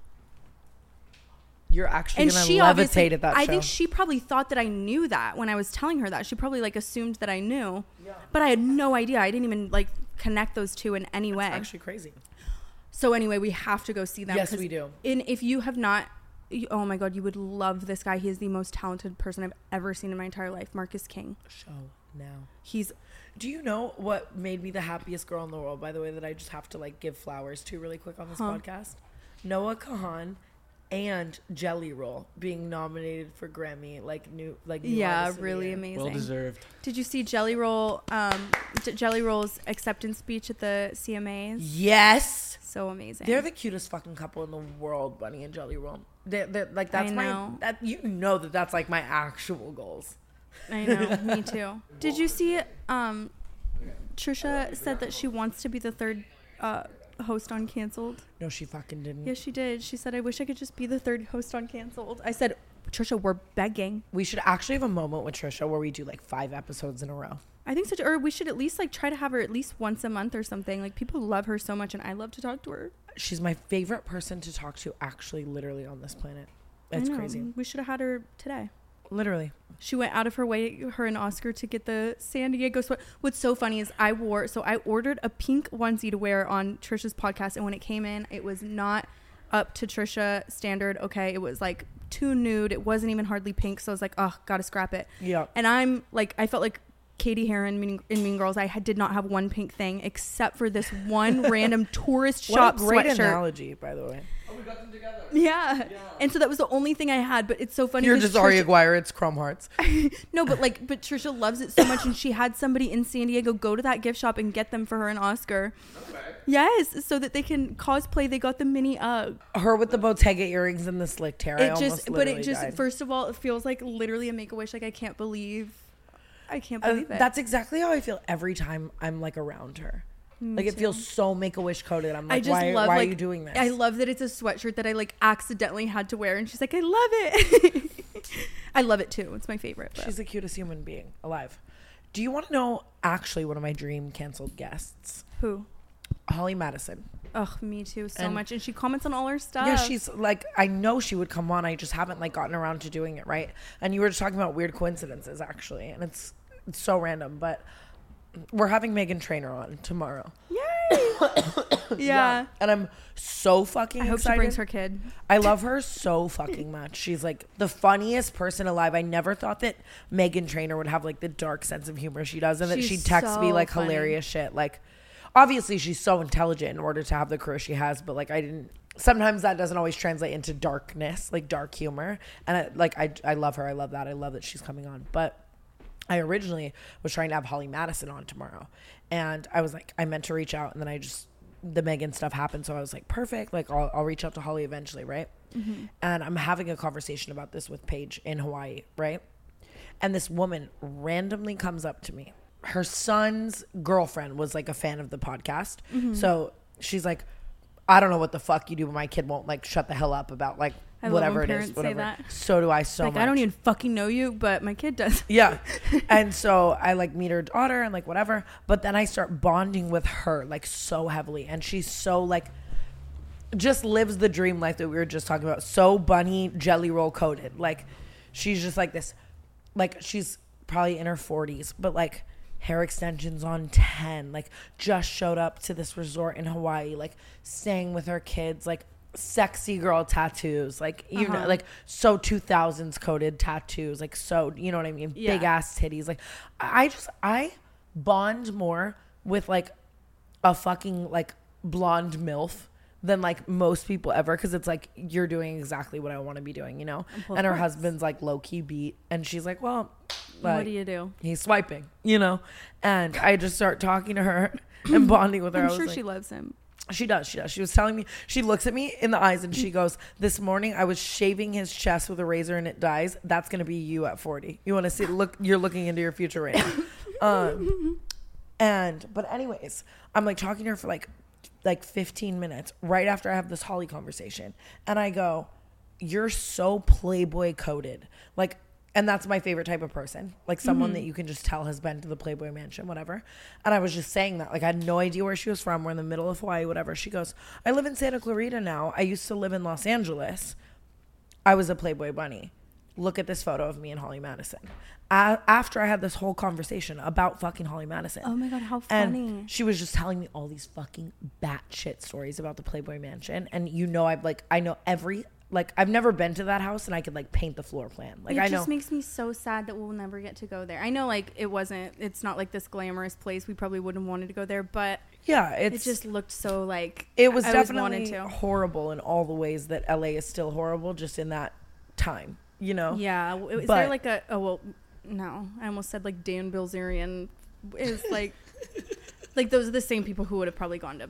You're actually And gonna she obviously, levitate at that I show. think she probably thought that I knew that when I was telling her that. She probably like assumed that I knew. But I had no idea. I didn't even like connect those two in any way. Actually crazy. So anyway, we have to go see them. Yes, 'cause we do. And if you have not, you, oh my God, you would love this guy. He is the most talented person I've ever seen in my entire life. Marcus King. Show now. He's Do you know what made me the happiest girl in the world, by the way, that I just have to like give flowers to really quick on this Huh. podcast? Noah Kahan and Jelly Roll being nominated for Grammy, like new, like new yeah, Artist of the really Year. amazing. Well deserved. Did you see Jelly Roll? Um, J- Jelly Roll's acceptance speech at the C M As? Yes, So amazing. they're the cutest fucking couple in the world, Bunny and Jelly Roll. They're, they're like that's I my know. that you know that that's like my actual goals. I know, me too. Did you see? Um, Trisha said that she wants to be the third uh, host on Canceled. No, she fucking didn't. Yes, she did. She said, "I wish I could just be the third host on Canceled." I said, Trisha, we're begging. We should actually have a moment with Trisha where we do like five episodes in a row. I think such, or we should at least like try to have her at least once a month or something. Like people love her so much, and I love to talk to her. She's my favorite person to talk to, actually, literally on this planet. It's crazy. We should have had her today. Literally. She went out of her way, her and Oscar, to get the San Diego sweat. What's so funny is I wore, so I ordered a pink onesie to wear on Trisha's podcast, and when it came in, it was not up to Trisha standard. Okay, it was like too nude. It wasn't even hardly pink, so I was like, oh, gotta scrap it. Yeah. And I'm like, I felt like Katie Heron in Mean, in Mean Girls. I had, did not have one pink thing except for this one random tourist shop what a great sweatshirt. analogy, by the way. Oh, we got them together. Yeah. yeah. And so that was the only thing I had, but it's so funny. You're just Ari Aguirre, it's Chrome Hearts. No, but like, but Trisha loves it so much, and she had somebody in San Diego go to that gift shop and get them for her and Oscar. Okay. Yes, so that they can cosplay. They got the mini Ugg. Her with the Bottega earrings and the slicked hair. It I just, but it just, died. First of all, it feels like literally a Make-A-Wish. Like I can't believe, I can't believe uh, it. That's exactly how I feel every time I'm like around her. Me like it too. feels so Make-A-Wish coded. I'm I like, just why, love, why like, are you doing this? I love that it's a sweatshirt that I like accidentally had to wear, and she's like, I love it. I love it too. It's my favorite. But. She's the cutest human being alive. Do you want to know actually one of my dream canceled guests? Who? Holly Madison. Oh, me too, so And- much. And she comments on all her stuff. Yeah, she's like, I know she would come on. I just haven't like gotten around to doing it, right? And you were just talking about weird coincidences, actually, and it's it's so random. But we're having Meghan Trainor on tomorrow. Yay! Yeah. And I'm so fucking I hope excited. she brings her kid. I love her so fucking much. She's like the funniest person alive. I never thought that Meghan Trainor would have like the dark sense of humor she does, and that She's she'd text me so like funny. hilarious shit. Like, obviously she's so intelligent in order to have the career she has, but like I didn't. Sometimes that doesn't always translate into darkness, like dark humor. And I, like I, I love her. I love that. I love that she's coming on. But I originally was trying to have Holly Madison on tomorrow, and I was like, I meant to reach out, and then I just the Meghan stuff happened, so I was like, perfect. Like I'll, I'll reach out to Holly eventually, right? Mm-hmm. And I'm having a conversation about this with Paige in Hawaii, right? And this woman randomly comes up to me. Her son's girlfriend was like a fan of the podcast, mm-hmm. so she's like, I don't know what the fuck you do, but my kid won't like shut the hell up about like I whatever love when it parents is. Whatever. Say that. So do I. So like, much. I don't even fucking know you, but my kid does. Yeah. And so I like meet her daughter and like whatever. But then I start bonding with her like so heavily. And she's so like, just lives the dream life that we were just talking about. So bunny jelly roll coated. Like she's just like this, like she's probably in her forties, but like hair extensions on ten, like just showed up to this resort in Hawaii, like staying with her kids, like sexy girl tattoos, like you Uh-huh. know, like so two thousands coded tattoos, like so, you know what I mean? Yeah. Big ass titties. Like I just I bond more with like a fucking like blonde MILF than like most people ever, because it's like you're doing exactly what I want to be doing, you know. Of and her course. husband's like low key beat, and she's like, well, What like, do you do? he's swiping, you know. And I just start talking to her and bonding with her. I'm I was sure like, she loves him. She does. She does. She was telling me, she looks at me in the eyes and she goes, this morning I was shaving his chest with a razor and it dies. That's going to be you at forty. You want to see, look, you're looking into your future right now. Um, and, but anyways, I'm like talking to her for like, like fifteen minutes right after I have this Holly conversation. And I go, you're so Playboy coded. Like, and that's my favorite type of person, like someone mm-hmm. that you can just tell has been to the Playboy Mansion, whatever. And I was just saying that, like, I had no idea where she was from. We're in the middle of Hawaii, whatever. She goes, I live in Santa Clarita now. I used to live in Los Angeles. I was a Playboy bunny. Look at this photo of me and Holly Madison. Uh, after I had this whole conversation about fucking Holly Madison. Oh my God, how funny. And she was just telling me all these fucking batshit stories about the Playboy Mansion. And you know, I've like, I know every, like, I've never been to that house and I could like paint the floor plan. Like, it I just know. makes me so sad that we'll never get to go there. I know, like, it wasn't, it's not like this glamorous place. We probably wouldn't have wanted to go there, but yeah, it's, it just looked so like, it was I definitely to. horrible in all the ways that L A is still horrible, just in that time, you know? Yeah. Is But- there like a, oh, well, no, I almost said like Dan Bilzerian is like, like those are the same people who would have probably gone to.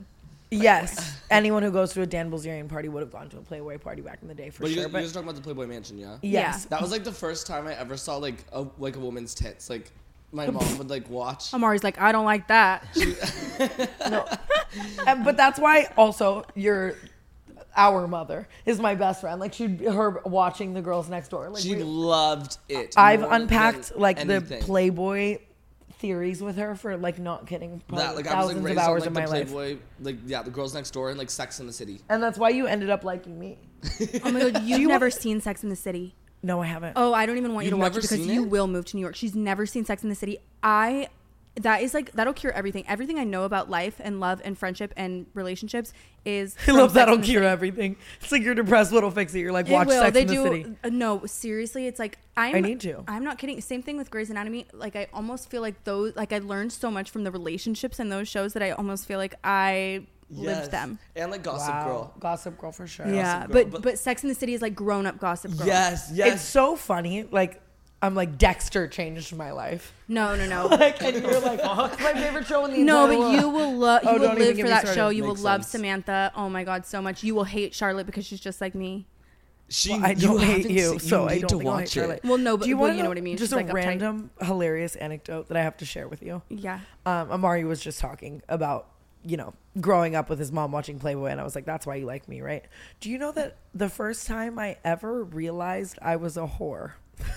Yes. Anyone who goes to a Dan Bilzerian party would have gone to a Playboy party back in the day for But you, sure. guys, but you guys talking about the Playboy Mansion, yeah? yes. That was like the first time I ever saw like a like a woman's tits. Like my mom would like watch. Amari's like, I don't like that. No. And- but that's why also you're our mother is my best friend. Like she'd her watching The Girls Next Door. Like she we, loved it. I've more unpacked than like anything. the Playboy theories with her for like not kidding that like I was thousands like raised of on hours like of the my life. Playboy, like yeah, The Girls Next Door and like Sex in the City. And that's why you ended up liking me. Oh my god, you've you never want- seen Sex in the City. No, I haven't. Oh, I don't even want You've you to watch never it because seen you it? will move to New York. She's never seen Sex in the City. I that is like that'll cure everything. Everything I know about life and love and friendship and relationships is I from love Sex that'll in the cure City. everything. It's like you're depressed, little fix it. You're like, It watch will. Sex They in the do. City. Uh, no, seriously, it's like I'm. I need to. I'm not kidding. Same thing with Grey's Anatomy. Like I almost feel like those. Like I learned so much from the relationships in those shows that I almost feel like I Yes. lived them. And like Gossip Wow. Girl. Gossip Girl for sure. Yeah, Girl, but, but- but Sex in the City is like grown up Gossip Girl. Yes, yes. It's so funny. Like I'm like Dexter changed my life. No, no, no. Like and you're like, oh, it's my favorite show in the No, entire but world. you will love. You Oh, will don't even live get for me that started. show. You will Makes love sense. Samantha. Oh my god, so much. You will hate Charlotte because she's just like me. She, Well, I don't hate haven't you, seen- so I need don't to think I'll hate watch Charlotte. it. Well, no, but Do you well, want you know what I mean. Just She's, a like, uptight. random hilarious anecdote that I have to share with you. Yeah. Um, Amari was just talking about, you know, growing up with his mom watching Playboy, and I was like, that's why you like me, right? Do you know that the first time I ever realized I was a whore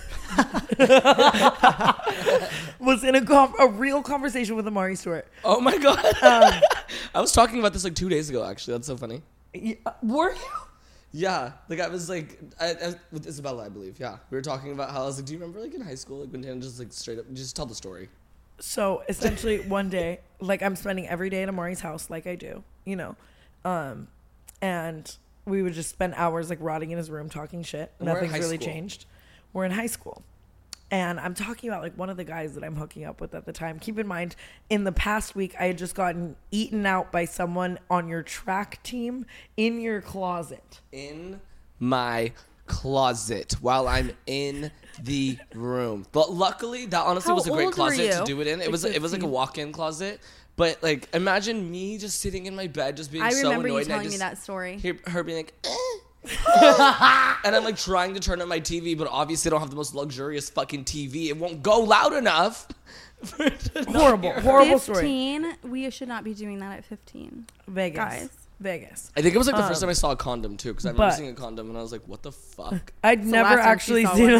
was in a com- a real conversation with Amari Stewart. Oh my god. Um, I was talking about this like two days ago. Actually, that's so funny. Yeah, were you? Yeah, like I was like I, I, with Isabella, I believe. Yeah, we were talking about how I was like, do you remember like in high school, like when Dan just like straight up just tell the story. So essentially, one day, like I'm spending every day at Amari's house, like I do, you know, um, and we would just spend hours like rotting in his room talking shit. And we're in Nothing's high really school. changed. We're in high school, and I'm talking about like one of the guys that I'm hooking up with at the time. Keep in mind, in the past week, I had just gotten eaten out by someone on your track team in your closet. In my closet while I'm in the room. But luckily, that honestly How was a great old were closet to you? do it in. It was it was like a walk-in closet. But like, imagine me just sitting in my bed, just being I so remember annoyed. you and I telling me just that story. Hear her being like, eh. And I'm like trying to turn on my T V, but obviously I don't have the most luxurious fucking T V. It won't go loud enough. for it to not Horrible, hear her. horrible story. fifteen. We should not be doing that at fifteen. Vegas, Guys. Vegas. I think it was like the first Um, time I saw a condom too, because I remember but- seeing a condom and I was like, what the fuck? I'd the never last time she actually saw seen one.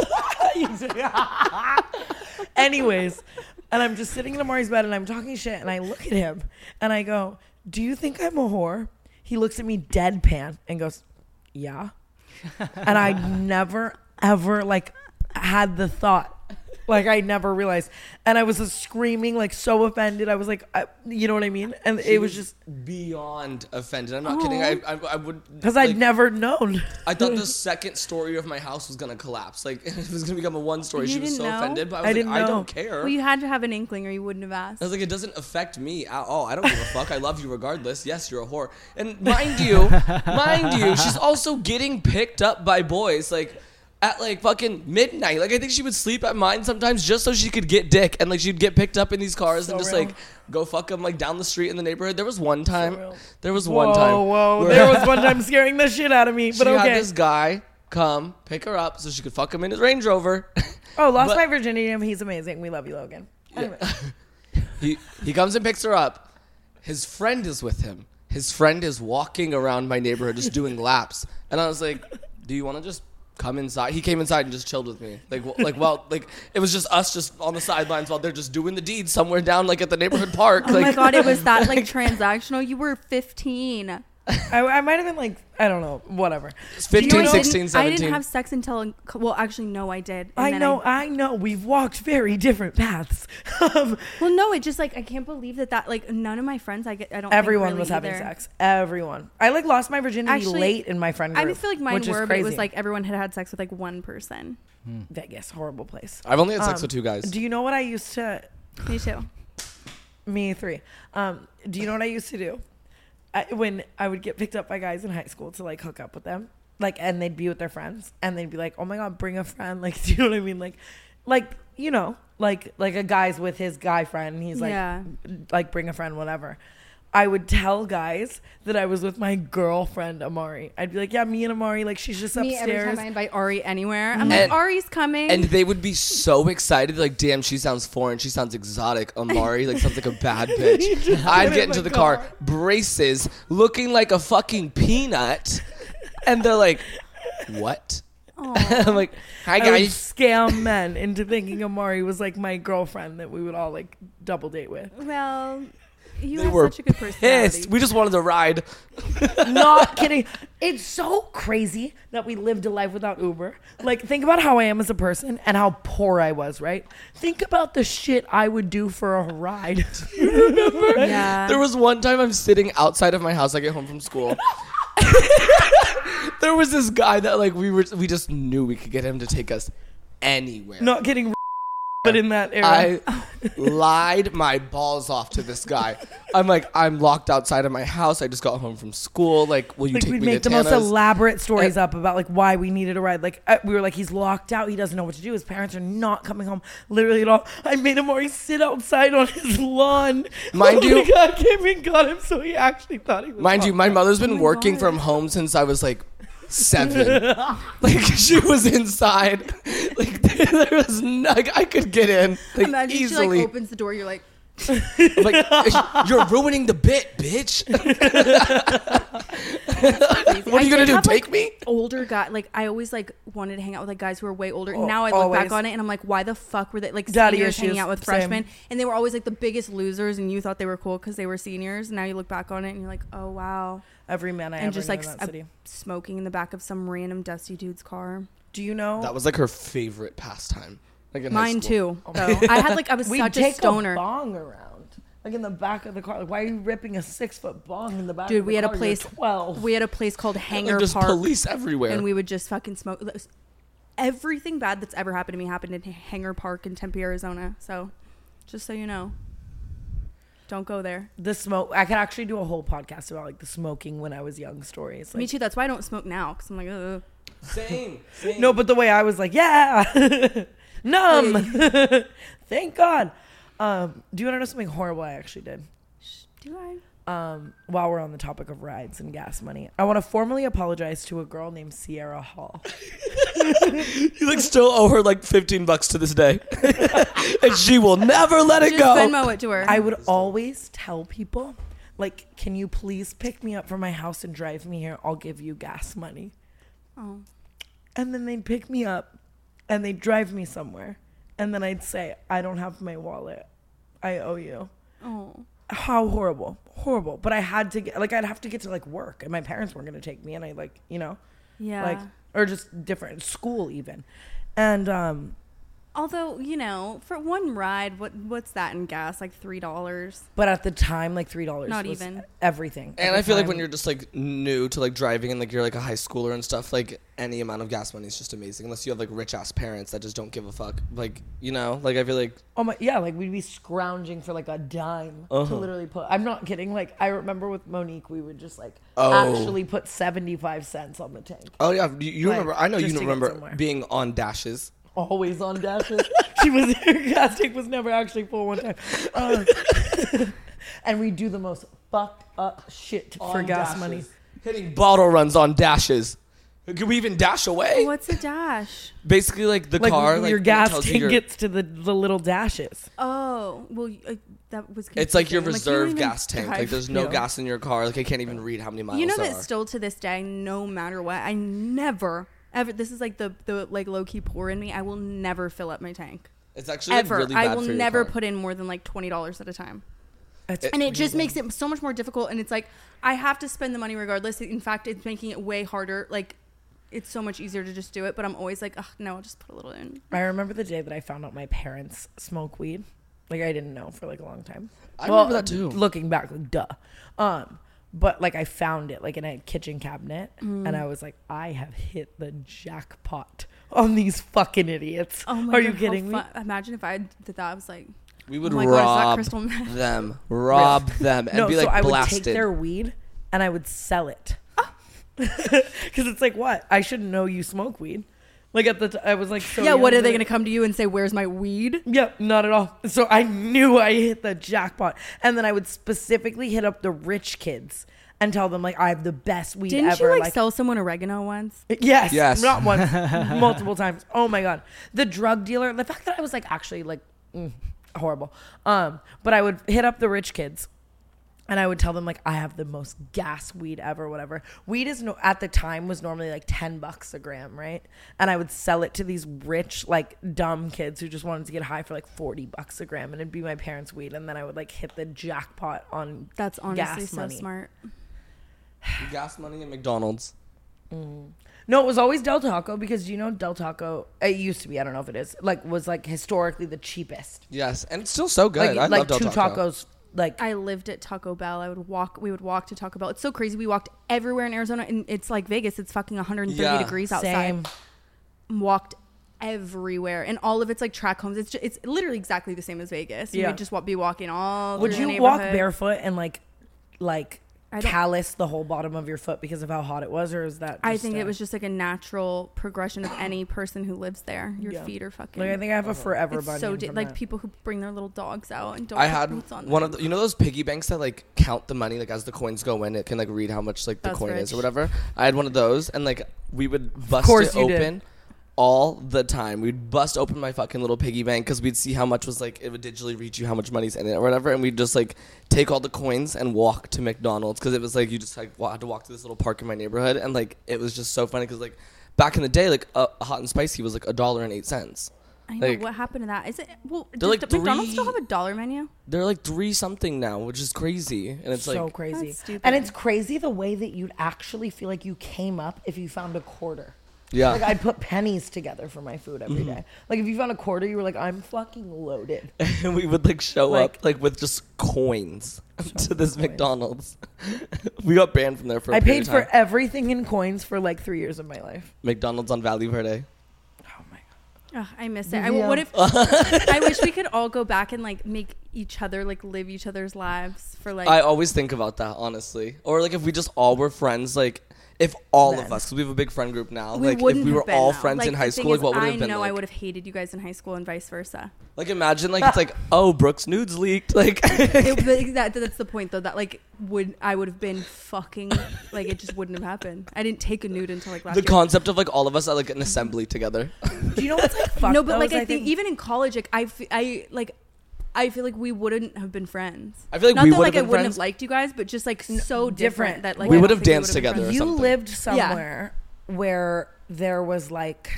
I was Anyways, and I'm just sitting in Amari's bed and I'm talking shit and I look at him and I go, do you think I'm a whore? He looks at me deadpan and goes, yeah. And I never, ever like had the thought. Like I never realized. And I was just screaming, like so offended. I was like, I, you know what I mean? And He it was just beyond offended. I'm not kidding. I, I, I would because like, I'd never known. I thought the second story of my house was gonna collapse. Like it was gonna become a one story. You She was didn't so know? offended, but I I was like, didn't I know. don't care. Well, you had to have an inkling, or you wouldn't have asked. I was like, it doesn't affect me at all. I don't give a fuck. I love you regardless. Yes, you're a whore. And mind you, mind you, she's also getting picked up by boys like at like fucking midnight. Like I think she would sleep at mine sometimes just so she could get dick, and like she'd get picked up in these cars So and just real. like go fuck them like down the street in the neighborhood. There was one time. real. there was Whoa, one time. whoa. where There was one time scaring the shit out of me. But she okay. had this guy come pick her up so she could fuck him in his Range Rover. Oh, lost But- my virginity to him. He's amazing. We love you, Logan. Anyway. he he comes and picks her up. His friend is with him. His friend is walking around my neighborhood just doing laps. And I was like, do you want to just come inside? He came inside and just chilled with me. Like, w- like, well, like it was just us just on the sidelines while they're just doing the deed somewhere down like at the neighborhood park. Oh like, my god, it was that like transactional. You were fifteen. I, I might have been like, I don't know, whatever. It's You know, fifteen, I sixteen, didn't- I seventeen. didn't have sex until well, actually, no, I did. And I then know, I, know. We've walked very different paths. Um, Well, no, it just like I can't believe that that like none of my friends I get. I don't. everyone think really was having either. sex. Everyone. I like lost my virginity Actually, late in my friend I group. feel like mine which is were, but it was crazy. like everyone had had sex with like one person. Vegas, horrible place. I've only had sex Um, with two guys. Do you know what I used to? Me too. Me three. Um, do you know what I used to do? I, when I would get picked up by guys in high school to like hook up with them, like, and they'd be with their friends, and they'd be like, "Oh my god, bring a friend!" Like, do you know what I mean? Like, like you know, like like a guy's with his guy friend, and he's like, Yeah. like bring a friend, whatever. I would tell guys that I was with my girlfriend Amari. I'd be like, yeah, me and Amari, like she's just Me, upstairs. every time I invite Ari anywhere, I'm And- like, Ari's coming. And they would be so excited, like, damn, she sounds foreign, she sounds exotic. Amari, like, sounds like a bad bitch. I'd get into the car, braces, looking like a fucking peanut. And they're like, what? I'm like, hi, I would guys. scam men into thinking Amari was like my girlfriend that we would all like double date with. well, you They have were such a good personality. pissed. We just wanted to ride. Not kidding. It's so crazy that we lived a life without Uber. Like, think about how I am as a person and how poor I was, right? Think about the shit I would do for a ride. Do you remember? Yeah. There was one time I'm sitting outside of my house. I get home from school. There was this guy that like we were we just knew we could get him to take us anywhere. Not getting but in that era. I lied my balls off to this guy. I'm like, I'm locked outside of my house. I just got home from school. Like, will you like take we'd me make to the most Tana's? elaborate stories And- up about like why we needed a ride. Like uh, we were like, he's locked out. He doesn't know what to do. His parents are not coming home literally at all. I made him already sit outside on his lawn. Mind oh you- my God, came and got him, so he actually thought he was. Mind you, locked my out. mother's been Oh my working God. from home since I was like seven. Like she was inside. Like there was no, like, I could get in like Imagine easily. she like opens the door. You're like, I'm like, you're ruining the bit, bitch. What are you gonna do? Take me? older guy. Like I always like wanted to hang out with like guys who were way older. Oh, now I look always. back on it and I'm like, why the fuck were they like Daddy seniors issues, hanging out with same. freshmen? And they were always like the biggest losers, and you thought they were cool because they were seniors. And now you look back on it and you're like, oh wow. Every man I and ever just knew like in that s- city. smoking in the back of some random dusty dude's car. Do you know? That was like her favorite pastime. Like in high Mine school. too. Though I had like I was we such take a stoner. a bong around, like in the back of the car. Like, why are you ripping a six foot bong in the back? Dude, of the we had a car? You're place. twelve. We had a place called Hangar Like, there's Park, police everywhere. and we would just fucking smoke. That was- Everything bad that's ever happened to me happened in Hangar Park in Tempe, Arizona. So, just so you know, don't go there. The smoke. I could actually do a whole podcast about like the smoking when I was young stories. Like, Me too. That's why I don't smoke now because I'm like, ugh. Same. Same. No, but the way I was like, yeah, numb. Thank God. Um, do you want to know something horrible I actually did? Do I? Um, while we're on the topic of rides and gas money, I want to formally apologize to a girl named Sierra Hall. You like still owe her like fifteen bucks to this day, and she will never let it Just go. Venmo it to her. I would always tell people, like, can you please pick me up from my house and drive me here? I'll give you gas money. Oh. And then they'd pick me up and they'd drive me somewhere. And then I'd say, I don't have my wallet. I owe you. Oh. How horrible. Horrible. But I had to get, like, I'd have to get to, like, work. And my parents weren't going to take me. And I, like, you know, Yeah. like, or just different, school even. And, um, Although, you know, for one ride, what what's that in gas? Like three dollars. but at the time, like, three dollars Not was even. everything. And At the I feel like time. when you're just like new to like driving and like you're like a high schooler and stuff, like any amount of gas money is just amazing. Unless you have like rich ass parents that just don't give a fuck. Like, you know, like I feel like Oh my, yeah, like we'd be scrounging for like a dime to Uh-huh. literally put. I'm not kidding. Like I remember with Monique, we would just like Oh. actually put seventy-five cents on the tank. oh yeah, you, you Like, remember? I know just you to get remember somewhere. being on dashes. Always on dashes. She was her gas tank was never actually full one time. Uh, and we do the most fucked up shit for On gas dashes. money. Hitting bottle runs on dashes. Could we even dash away? What's a dash? Basically, like the Like car, when like your it gas tells you tank your- gets to the, the little dashes. Oh, well, uh, that was. It's like your confusing. I'm reserve you don't gas even tank. Like drive. there's no Yeah. gas in your car. Like I can't even read how many miles You know there that are. still to this day, no matter what, I never ever. This is like the the like low key poor in me. I will never fill up my tank It's actually like, ever. really bad I will for your never car. put in more than like twenty dollars at a time. It's And it just makes it so much more difficult. And it's like I have to spend the money regardless. In fact, it's making it way harder. Like it's so much easier to just do it. But I'm always like, ugh, no, I'll just put a little in. I remember the day that I found out my parents smoke weed. Like I didn't know for like a long time. I well, remember that too. Looking back, like duh. Um, but like I found it like in a kitchen cabinet, Mm. and I was like, I have hit the jackpot on these fucking idiots. Oh my Are God, you how kidding me? fun- Imagine if I did that. I was like, We would oh my God, is that rob crystal meth? them, rob them, and no, be like so I would blasted. take their weed and I would sell it. Because it's like, what? I shouldn't know you smoke weed. Like at the t- I was like, so yeah, what young are they that- going to come to you and say, where's my weed? Yeah, not at all. So I knew I hit the jackpot. And then I would specifically hit up the rich kids and tell them like I have the best weed Didn't ever. you like, like sell someone oregano once? Yes. Yes. Not once, multiple times. Oh my God. The drug dealer, the fact that I was like actually like mm, horrible. Um, but I would hit up the rich kids and I would tell them like I have the most gas weed ever, whatever. Weed is no, at the time was normally like ten bucks a gram, right? And I would sell it to these rich, like dumb kids who just wanted to get high for like forty bucks a gram, and it'd be my parents' weed. And then I would like hit the jackpot on That's honestly gas so money. smart. Gas money at McDonald's. Mm. No, it was always Del Taco because you know Del Taco. It used to be. I don't know if it is. Like was like historically the cheapest. Yes, and it's still so good. Like, I like love Del two Taco. tacos. Like I lived at Taco Bell. I would walk. We would walk to Taco Bell. It's so crazy. We walked everywhere in Arizona, and it's like Vegas. It's fucking one hundred thirty Yeah. degrees outside. Same. Walked everywhere, and all of it's like track homes. It's just, it's literally exactly the same as Vegas. You Yeah. would just wa- be walking all. Would through the you walk neighborhood. barefoot and like like I don't- callus the whole bottom of your foot because of how hot it was, or is that? I just think a- it was just like a natural progression of any person who lives there. Your Yeah. feet are fucking. Like I think I have a forever it's bunny. so di- from like that. people who bring their little dogs out and don't I put had boots on one them. of the, you know those piggy banks that like count the money like as the coins go in. It can like read how much like the That's coin is rich. or whatever. I had one of those, and like we would bust course it you did. open all the time. We'd bust open my fucking little piggy bank because we'd see how much was like it would digitally read you how much money's in it or whatever, and we'd just like take all the coins and walk to McDonald's because it was like you just like wa- had to walk to this little park in my neighborhood, and like it was just so funny because like back in the day like a, a hot and spicy was like a dollar and eight cents. I know like- what happened to that. Is it well? They're Does like the- McDonald's three- still have a dollar menu? They're like three something now, which is crazy, and it's so like crazy. That's stupid. And it's crazy the way that you'd actually feel like you came up if you found a quarter. yeah. Like I'd put pennies together for my food every day. Like if you found a quarter, you were like, I'm fucking loaded. And we would like show Like- up like with just coins to this coins. McDonald's. We got banned from there for a I period paid of for time. everything in coins for like three years of my life. McDonald's on Valley Verde. Oh my Ugh, I miss it. I, Yeah. what if? I wish we could all go back and like make each other like live each other's lives for like. I always think about that, honestly. Or like if we just all were friends, like if all Then. of us, because we have a big friend group now, we like if wouldn't we have were been, all though. friends Like, in the high thing school, like is, what would it I have been know like? I would have hated you guys in high school and vice versa. Like imagine like it's like, oh, Brooke's nudes leaked. Like it, but that, that's the point though. That like would I would have been fucking like it just wouldn't have happened. I didn't take a nude until like last the year. concept of like all of us at like an assembly together. Do you know what's like fucked No, but though, like is I think even in college, like I, f- I like. I feel like we wouldn't have been friends. I feel like Not we that would like have I been wouldn't friends. have liked you guys, but just like so different, different. that like We I would don't have think we danced would have been together. friends. you something. lived somewhere where there was like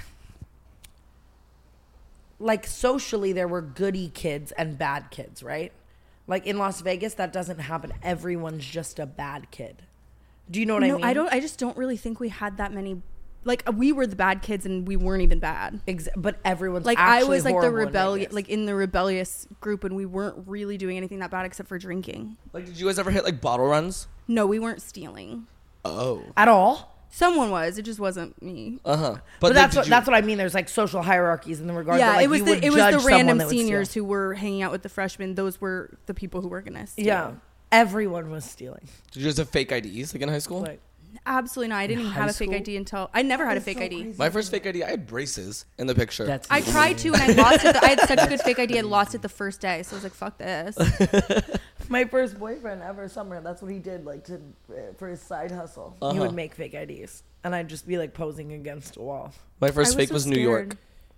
like socially there were goody kids and bad kids, right? Like in Las Vegas that doesn't happen. Everyone's just a bad kid. Do you know what no, I mean? I don't. I just don't really think we had that many. Like we were the bad kids, and we weren't even bad. Ex- but everyone's Like I actually was like the horrible in rebellion, Vegas. like in the rebellious group, and we weren't really doing anything that bad except for drinking. Like did you guys ever hit like bottle runs? No, we weren't stealing. Oh. at all. Someone was. It just wasn't me. Uh huh. But, like, that's did what you- that's what I mean. There's like social hierarchies in the regard. Yeah, that, like, it was you the would it was judge the someone random that would seniors steal. who were hanging out with the freshmen. Those were the people who were gonna steal. Yeah, everyone was stealing. Did you guys have fake I Ds like in high school? Like, Absolutely not. I didn't even high have a fake school? I D until I never had a That's fake so I D. crazy. My first fake I D, I had braces in the picture. That's I tried to and I lost it. I had such a good fake I D. I lost it the first day, so I was like, "Fuck this." my first boyfriend ever summer. That's what he did, like to uh, for his side hustle. He Uh-huh. would make fake I Ds, and I'd just be like posing against a wall. My first I fake so was New York.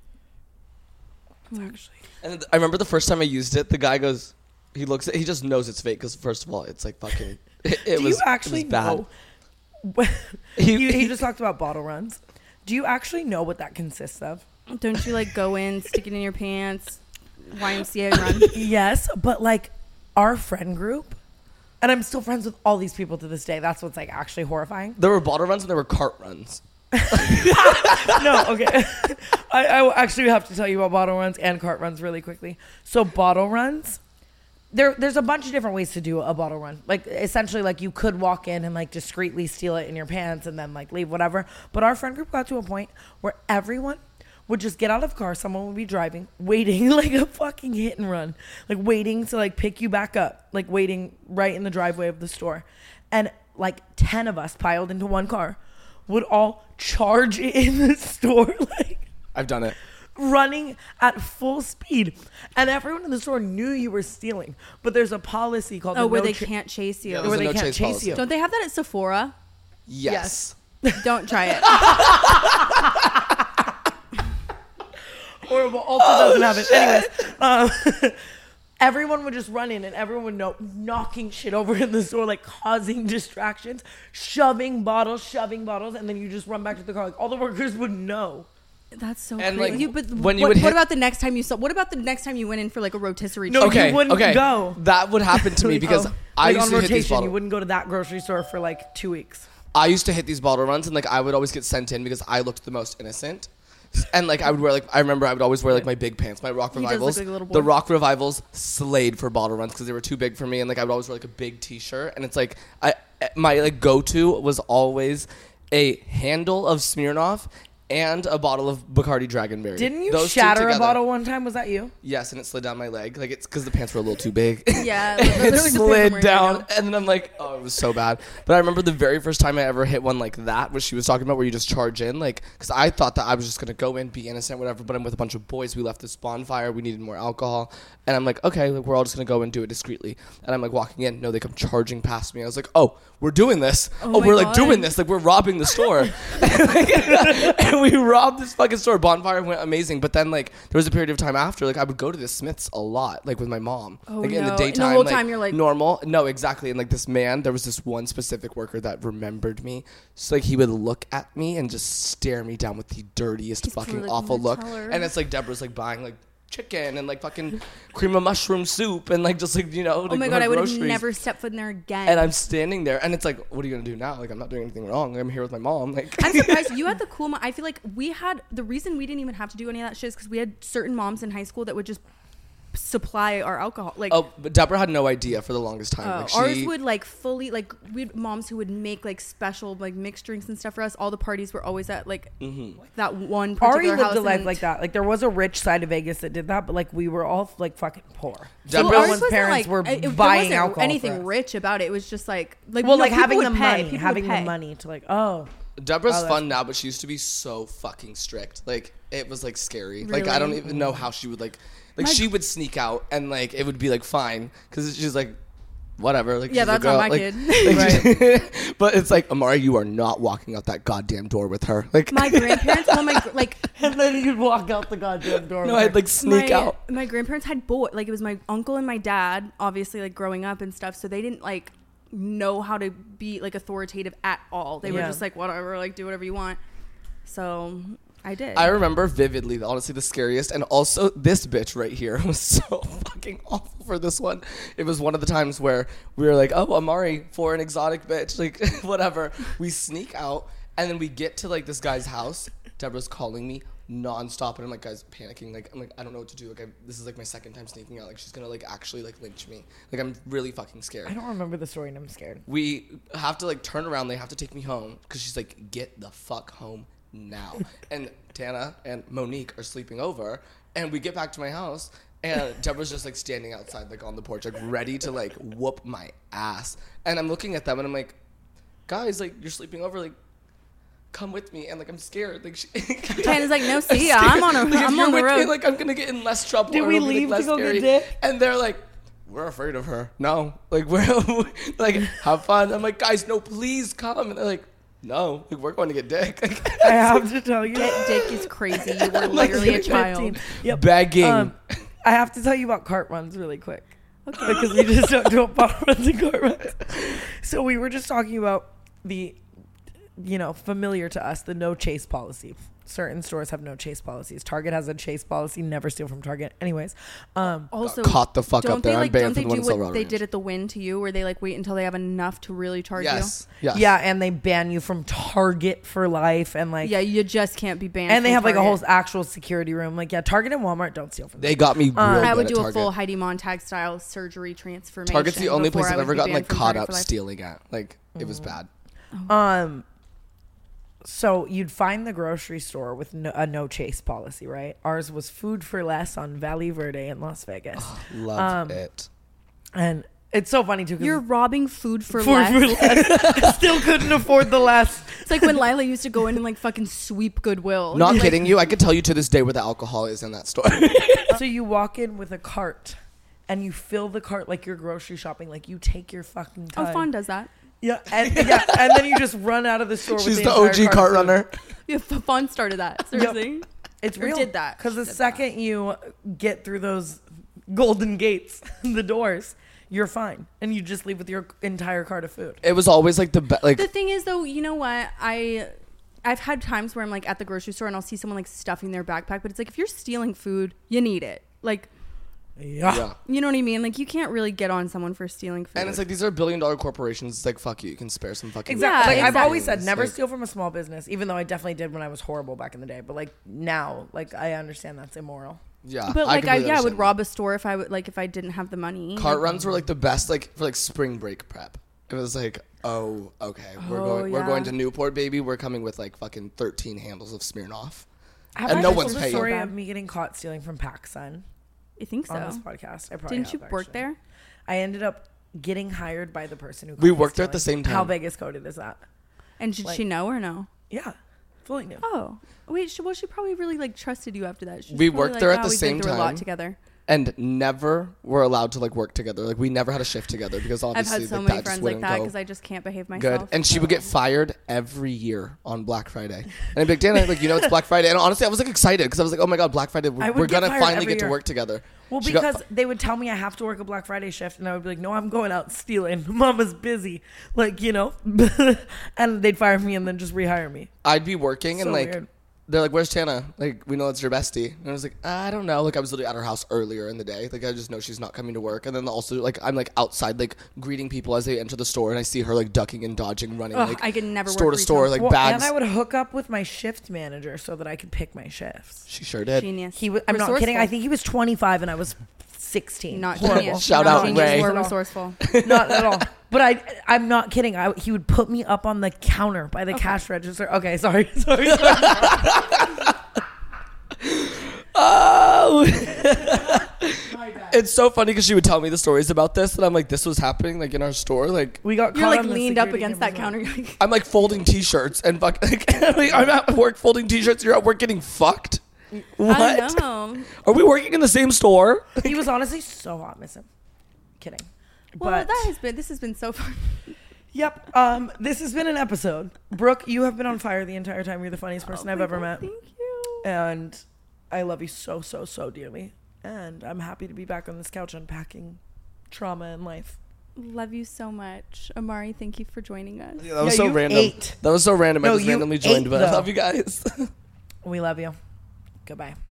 scared. Actually, And then I remember the first time I used it, the guy goes, he looks at, he just knows it's fake because first of all, it's like fucking, it, it do was you actually it was bad. know? He- you, he- he just talked about bottle runs. Do you actually know what that consists of? Don't you like go in, stick it in your pants, Y M C A run? Yes, but like our friend group, and I'm still friends with all these people to this day. That's what's like actually horrifying. There were bottle runs and there were cart runs. No, okay. I, I actually have to tell you about bottle runs and cart runs really quickly. So bottle runs, there there's a bunch of different ways to do a bottle run. Like essentially, like you could walk in and like discreetly steal it in your pants and then like leave, whatever. But our friend group got to a point where everyone would just get out of the car, someone would be driving, waiting like a fucking hit and run, like waiting to like pick you back up, like waiting right in the driveway of the store. And like ten of us piled into one car would all charge in the store like I've done it. Running at full speed, and everyone in the store knew you were stealing. But there's a policy called Oh, the where no they cha- can't chase you. Yeah, where they no can't chase chase policy. you. Don't they have that at Sephora? Yes. Don't try it. Horrible. Also doesn't have it. Anyways, um, everyone would just run in, and everyone would know, knocking shit over in the store, like causing distractions, shoving bottles, shoving bottles, and then you just run back to the car. Like all the workers would know. That's so And, crazy. like, You- but when you what, would what hit- about the next time you saw? What about the next time you went in for like a rotisserie? No, chicken? Okay, you wouldn't okay. go. That would happen to me Like, because oh, I like used on to hit these rotation, bottle. you wouldn't go to that grocery store for like two weeks. I used to hit these bottle runs, and like I would always get sent in because I looked the most innocent. And like I would wear like I remember I would always wear like my big pants, my rock He does look revivals. like a little boy. The rock revivals slayed for bottle runs because they were too big for me, and like I would always wear like a big T-shirt. And it's like I my like go-to was always a handle of Smirnoff and a bottle of Bacardi Dragonberry. Didn't you Those two shatter a together. bottle one time? Was that you? Yes, and it slid down my leg. Like it's because the pants were a little too big. Yeah, it literally the pants I'm slid wearing down, right now. and then I'm like, oh, it was so bad. But I remember the very first time I ever hit one like that, what she was talking about, where you just charge in, like, because I thought that I was just gonna go in, be innocent, whatever. But I'm with a bunch of boys. We left this bonfire. We needed more alcohol, and I'm like, okay, like, we're all just gonna go and do it discreetly. And I'm like walking in. No, they come charging past me. I was like, oh, we're doing this. Oh Oh, my we're like God. doing this. Like we're robbing the store. And we robbed this fucking store. Bonfire went amazing, but then like there was a period of time after, like I would go to the Smiths a lot, like with my mom. Oh, like in no. the And the daytime, whole time you're like- normal. No, exactly. And like this man, there was this one specific worker that remembered me. So like he would look at me and just stare me down with the dirtiest He's fucking probably awful gonna look. tell her. And it's like Deborah's like buying like chicken and like fucking cream of mushroom soup and like just like you know. Oh like, my her god, I would have groceries. never stepped foot in there again. And I'm standing there, and it's like, what are you gonna do now? Like, I'm not doing anything wrong. Like, I'm here with my mom. Like, I'm surprised you had the cool mom. I feel like we had the reason we didn't even have to do any of that shit is because we had certain moms in high school that would just supply our alcohol. Like, oh, but Deborah had no idea for the longest time. Oh, like she, ours would like fully like we had moms who would make like special like mixed drinks and stuff for us. All the parties were always at like Mm-hmm. that one Ari particular lived house. a life and- like that. Like there was a rich side of Vegas that did that, but like we were all like fucking poor. So Well, Deborah's- ours Everyone's wasn't, parents like, were it- it buying wasn't alcohol for anything us. rich about it. It was just like like Well, no, like people having would the pay. money, People having would the pay. money to like, oh, Deborah's Oh, that's- fun now, but she used to be so fucking strict. Like, it was like scary. Like, I don't Really? even know how she would like, like My- she would sneak out, and like it would be like fine because she's like, whatever. Like, Yeah, she's a that's not girl. my like, kid. like, she- but it's like, Amari, you are not walking out that goddamn door with her. Like, My grandparents, well, my gr- like and then you'd walk out the goddamn door. no, with I'd her. like sneak my, out. My grandparents had boy like it was my uncle and my dad, obviously like growing up and stuff. So they didn't like know how to be like authoritative at all. They were Yeah. just like whatever, like do whatever you want. So I did. I remember vividly, honestly, the scariest, and also this bitch right here was so fucking awful for this one. It was one of the times where we were like, oh, Amari, for an exotic bitch, like, whatever. We sneak out, and then we get to, like, this guy's house. Deborah's calling me nonstop, and I'm like, guys, panicking. Like, I'm like, I don't know what to do. Like, I, this is, like, my second time sneaking out. Like, she's gonna, like, actually, like, lynch me. Like, I'm really fucking scared. I don't remember the story, and I'm scared. We have to, like, turn around. They have to take me home, because she's like, get the fuck home now. And Tana and Monique are sleeping over, and we get back to my house, and Deborah's just like standing outside, like on the porch, like ready to like whoop my ass. And I'm looking at them, and I'm like, guys, like you're sleeping over, like come with me. And like I'm scared. Like she, Tana's like, no, see ya. I'm on a, like, if I'm you're on the with road. me, like I'm gonna get in less trouble. Did or we it'll be, like, leave to less go get scary. dick? And they're like, we're afraid of her. No, like we're like have fun. I'm like, guys, no, please come. And they're like, no, like, we're going to get dick. I have to tell you, Get dick is crazy. You were Like, literally a like child. fifteen. Yep. Begging. Um, I have to tell you about cart runs really quick. Okay. Because we just talked about bottle runs and cart runs. So we were just talking about the, you know, familiar to us, the no chase policy. Certain stores have no chase policies. Target has a chase policy, never steal from Target. Anyways, um, Also, Got caught the fuck don't up there. They, I'm like, banned don't from they the one do in Silver what Road they Range. did at the Win to you, where they like wait until they have enough to really charge Yes. Yes. yeah, and they ban you from Target for life, and like, you? Yeah, you just can't be banned. and they from have like a whole Target. actual security room. Like, yeah, Target and Walmart don't steal from. They them. got me real Uh, good I would at do a Target. full Heidi Montag style surgery transformation. Target's the only place before I've I ever would be gotten like banned from caught Target up for life. stealing at. Like it was bad. Um, so you'd find the grocery store with no, a no chase policy, right? Ours was Food for Less on Valley Verde in Las Vegas. Love Um, it. And It's so funny too. You're robbing food for, for, less. for less. Still couldn't afford the less. It's like when Lila used to go in and like fucking sweep Goodwill. Not Like, kidding you. I could tell you to this day where the alcohol is in that store. So you walk in with a cart and you fill the cart like you're grocery shopping. Like you take your fucking time. Oh, Fawn does that. Yeah, and yeah, and then you just run out of the store. She's with the, the O G entire cart full. runner. Yeah, Fawn started that. Seriously. Yep. It's Or real. did that. Because the Did second you get through those golden gates, the doors, you're fine, and you just leave with your entire cart of food. It was always like the be- like. The thing is, though, you know what? I I've had times where I'm like at the grocery store and I'll see someone like stuffing their backpack, but it's like if you're stealing food, you need it. Like, Yeah. yeah. you know what I mean? Like you can't really get on someone for stealing food. And it's like these are billion dollar corporations. It's like fuck you. You can spare some fucking. Exactly. Yeah, like I've exactly. always said, never Like- steal from a small business, even though I definitely did when I was horrible back in the day. But like now, like I understand that's immoral. Yeah. but like I, completely yeah, I would understand rob a store if I would like if I didn't have the money. that. Cart Like, runs were like the best, like for like spring break prep. It was like, oh, okay, we're Oh, going, we're yeah. going to Newport, baby. We're coming with like fucking thirteen handles of Smirnoff, Have and I no told one's the paying. story you. of me getting caught stealing from PacSun I think on this so. podcast? I probably Didn't you have, work actually. there? I ended up getting hired by the person who caught We me worked there at the stealing. same How time. Vegas coded is that? And did Like- she know or no? Yeah, fully new. Oh, wait. She, well, she probably really like trusted you after that. She was We probably worked like, there at "Oh, the we've been same through a lot time." together. And never were allowed to like work together. Like we never had a shift together because I've obviously had so like, many that just friends like wouldn't that go because I just can't behave myself. good. And she would get fired every year on Black Friday. And I'd be like, Dana, like you know it's Black Friday. And honestly, I was like excited because I was like, oh my god, Black Friday, I we're, would we're get gonna fired finally every get to year. work together. Well, She got because fi- they would tell me I have to work a Black Friday shift, and I would be like, "No, I'm going out stealing. Mama's busy." Like you know, and they'd fire me and then just rehire me. I'd be working and So like weird. they're like, "Where's Tana?" Like, we know it's your bestie, and I was like, "I don't know." Like, I was literally at her house earlier in the day. Like, I just know she's not coming to work. And then also, like, I'm like outside, like greeting people as they enter the store, and I see her like ducking and dodging, running Ugh, like I could never store work to store, retail. like Well, bags. and I would hook up with my shift manager so that I could pick my shifts. She sure did. Genius. He, w- I'm not kidding. Resourceful. I think he was twenty-five and I was sixteen. Not Horrible. genius. Shout Not out genius Ray. or Not at all. resourceful. Not at all. But I, I'm not kidding. I, he would put me up on the counter by the cash register. Okay, sorry, sorry. sorry. Oh. It's so funny because she would tell me the stories about this, and I'm like, this was happening like in our store. Like We got You're caught like on the leaned up security against that cameras. counter. You're like, I'm like folding T-shirts and fuck. Like, I'm at work folding T-shirts. You're at work getting fucked. What? I know. Are we working in the same store? He was honestly so hot. Miss him. Kidding. Well, But that has been. This has been so fun. yep. Um, this has been an episode. Brooke, you have been on fire the entire time. You're the funniest person Oh I've my ever God, met, Thank you. and I love you so so so dearly. And I'm happy to be back on this couch unpacking trauma in life. Love you so much, Amari. Thank you for joining us. Yeah, that was Yeah, so you random. ate. That was so random. I No, just you randomly joined, ate, but I though. love you guys. We love you. Goodbye.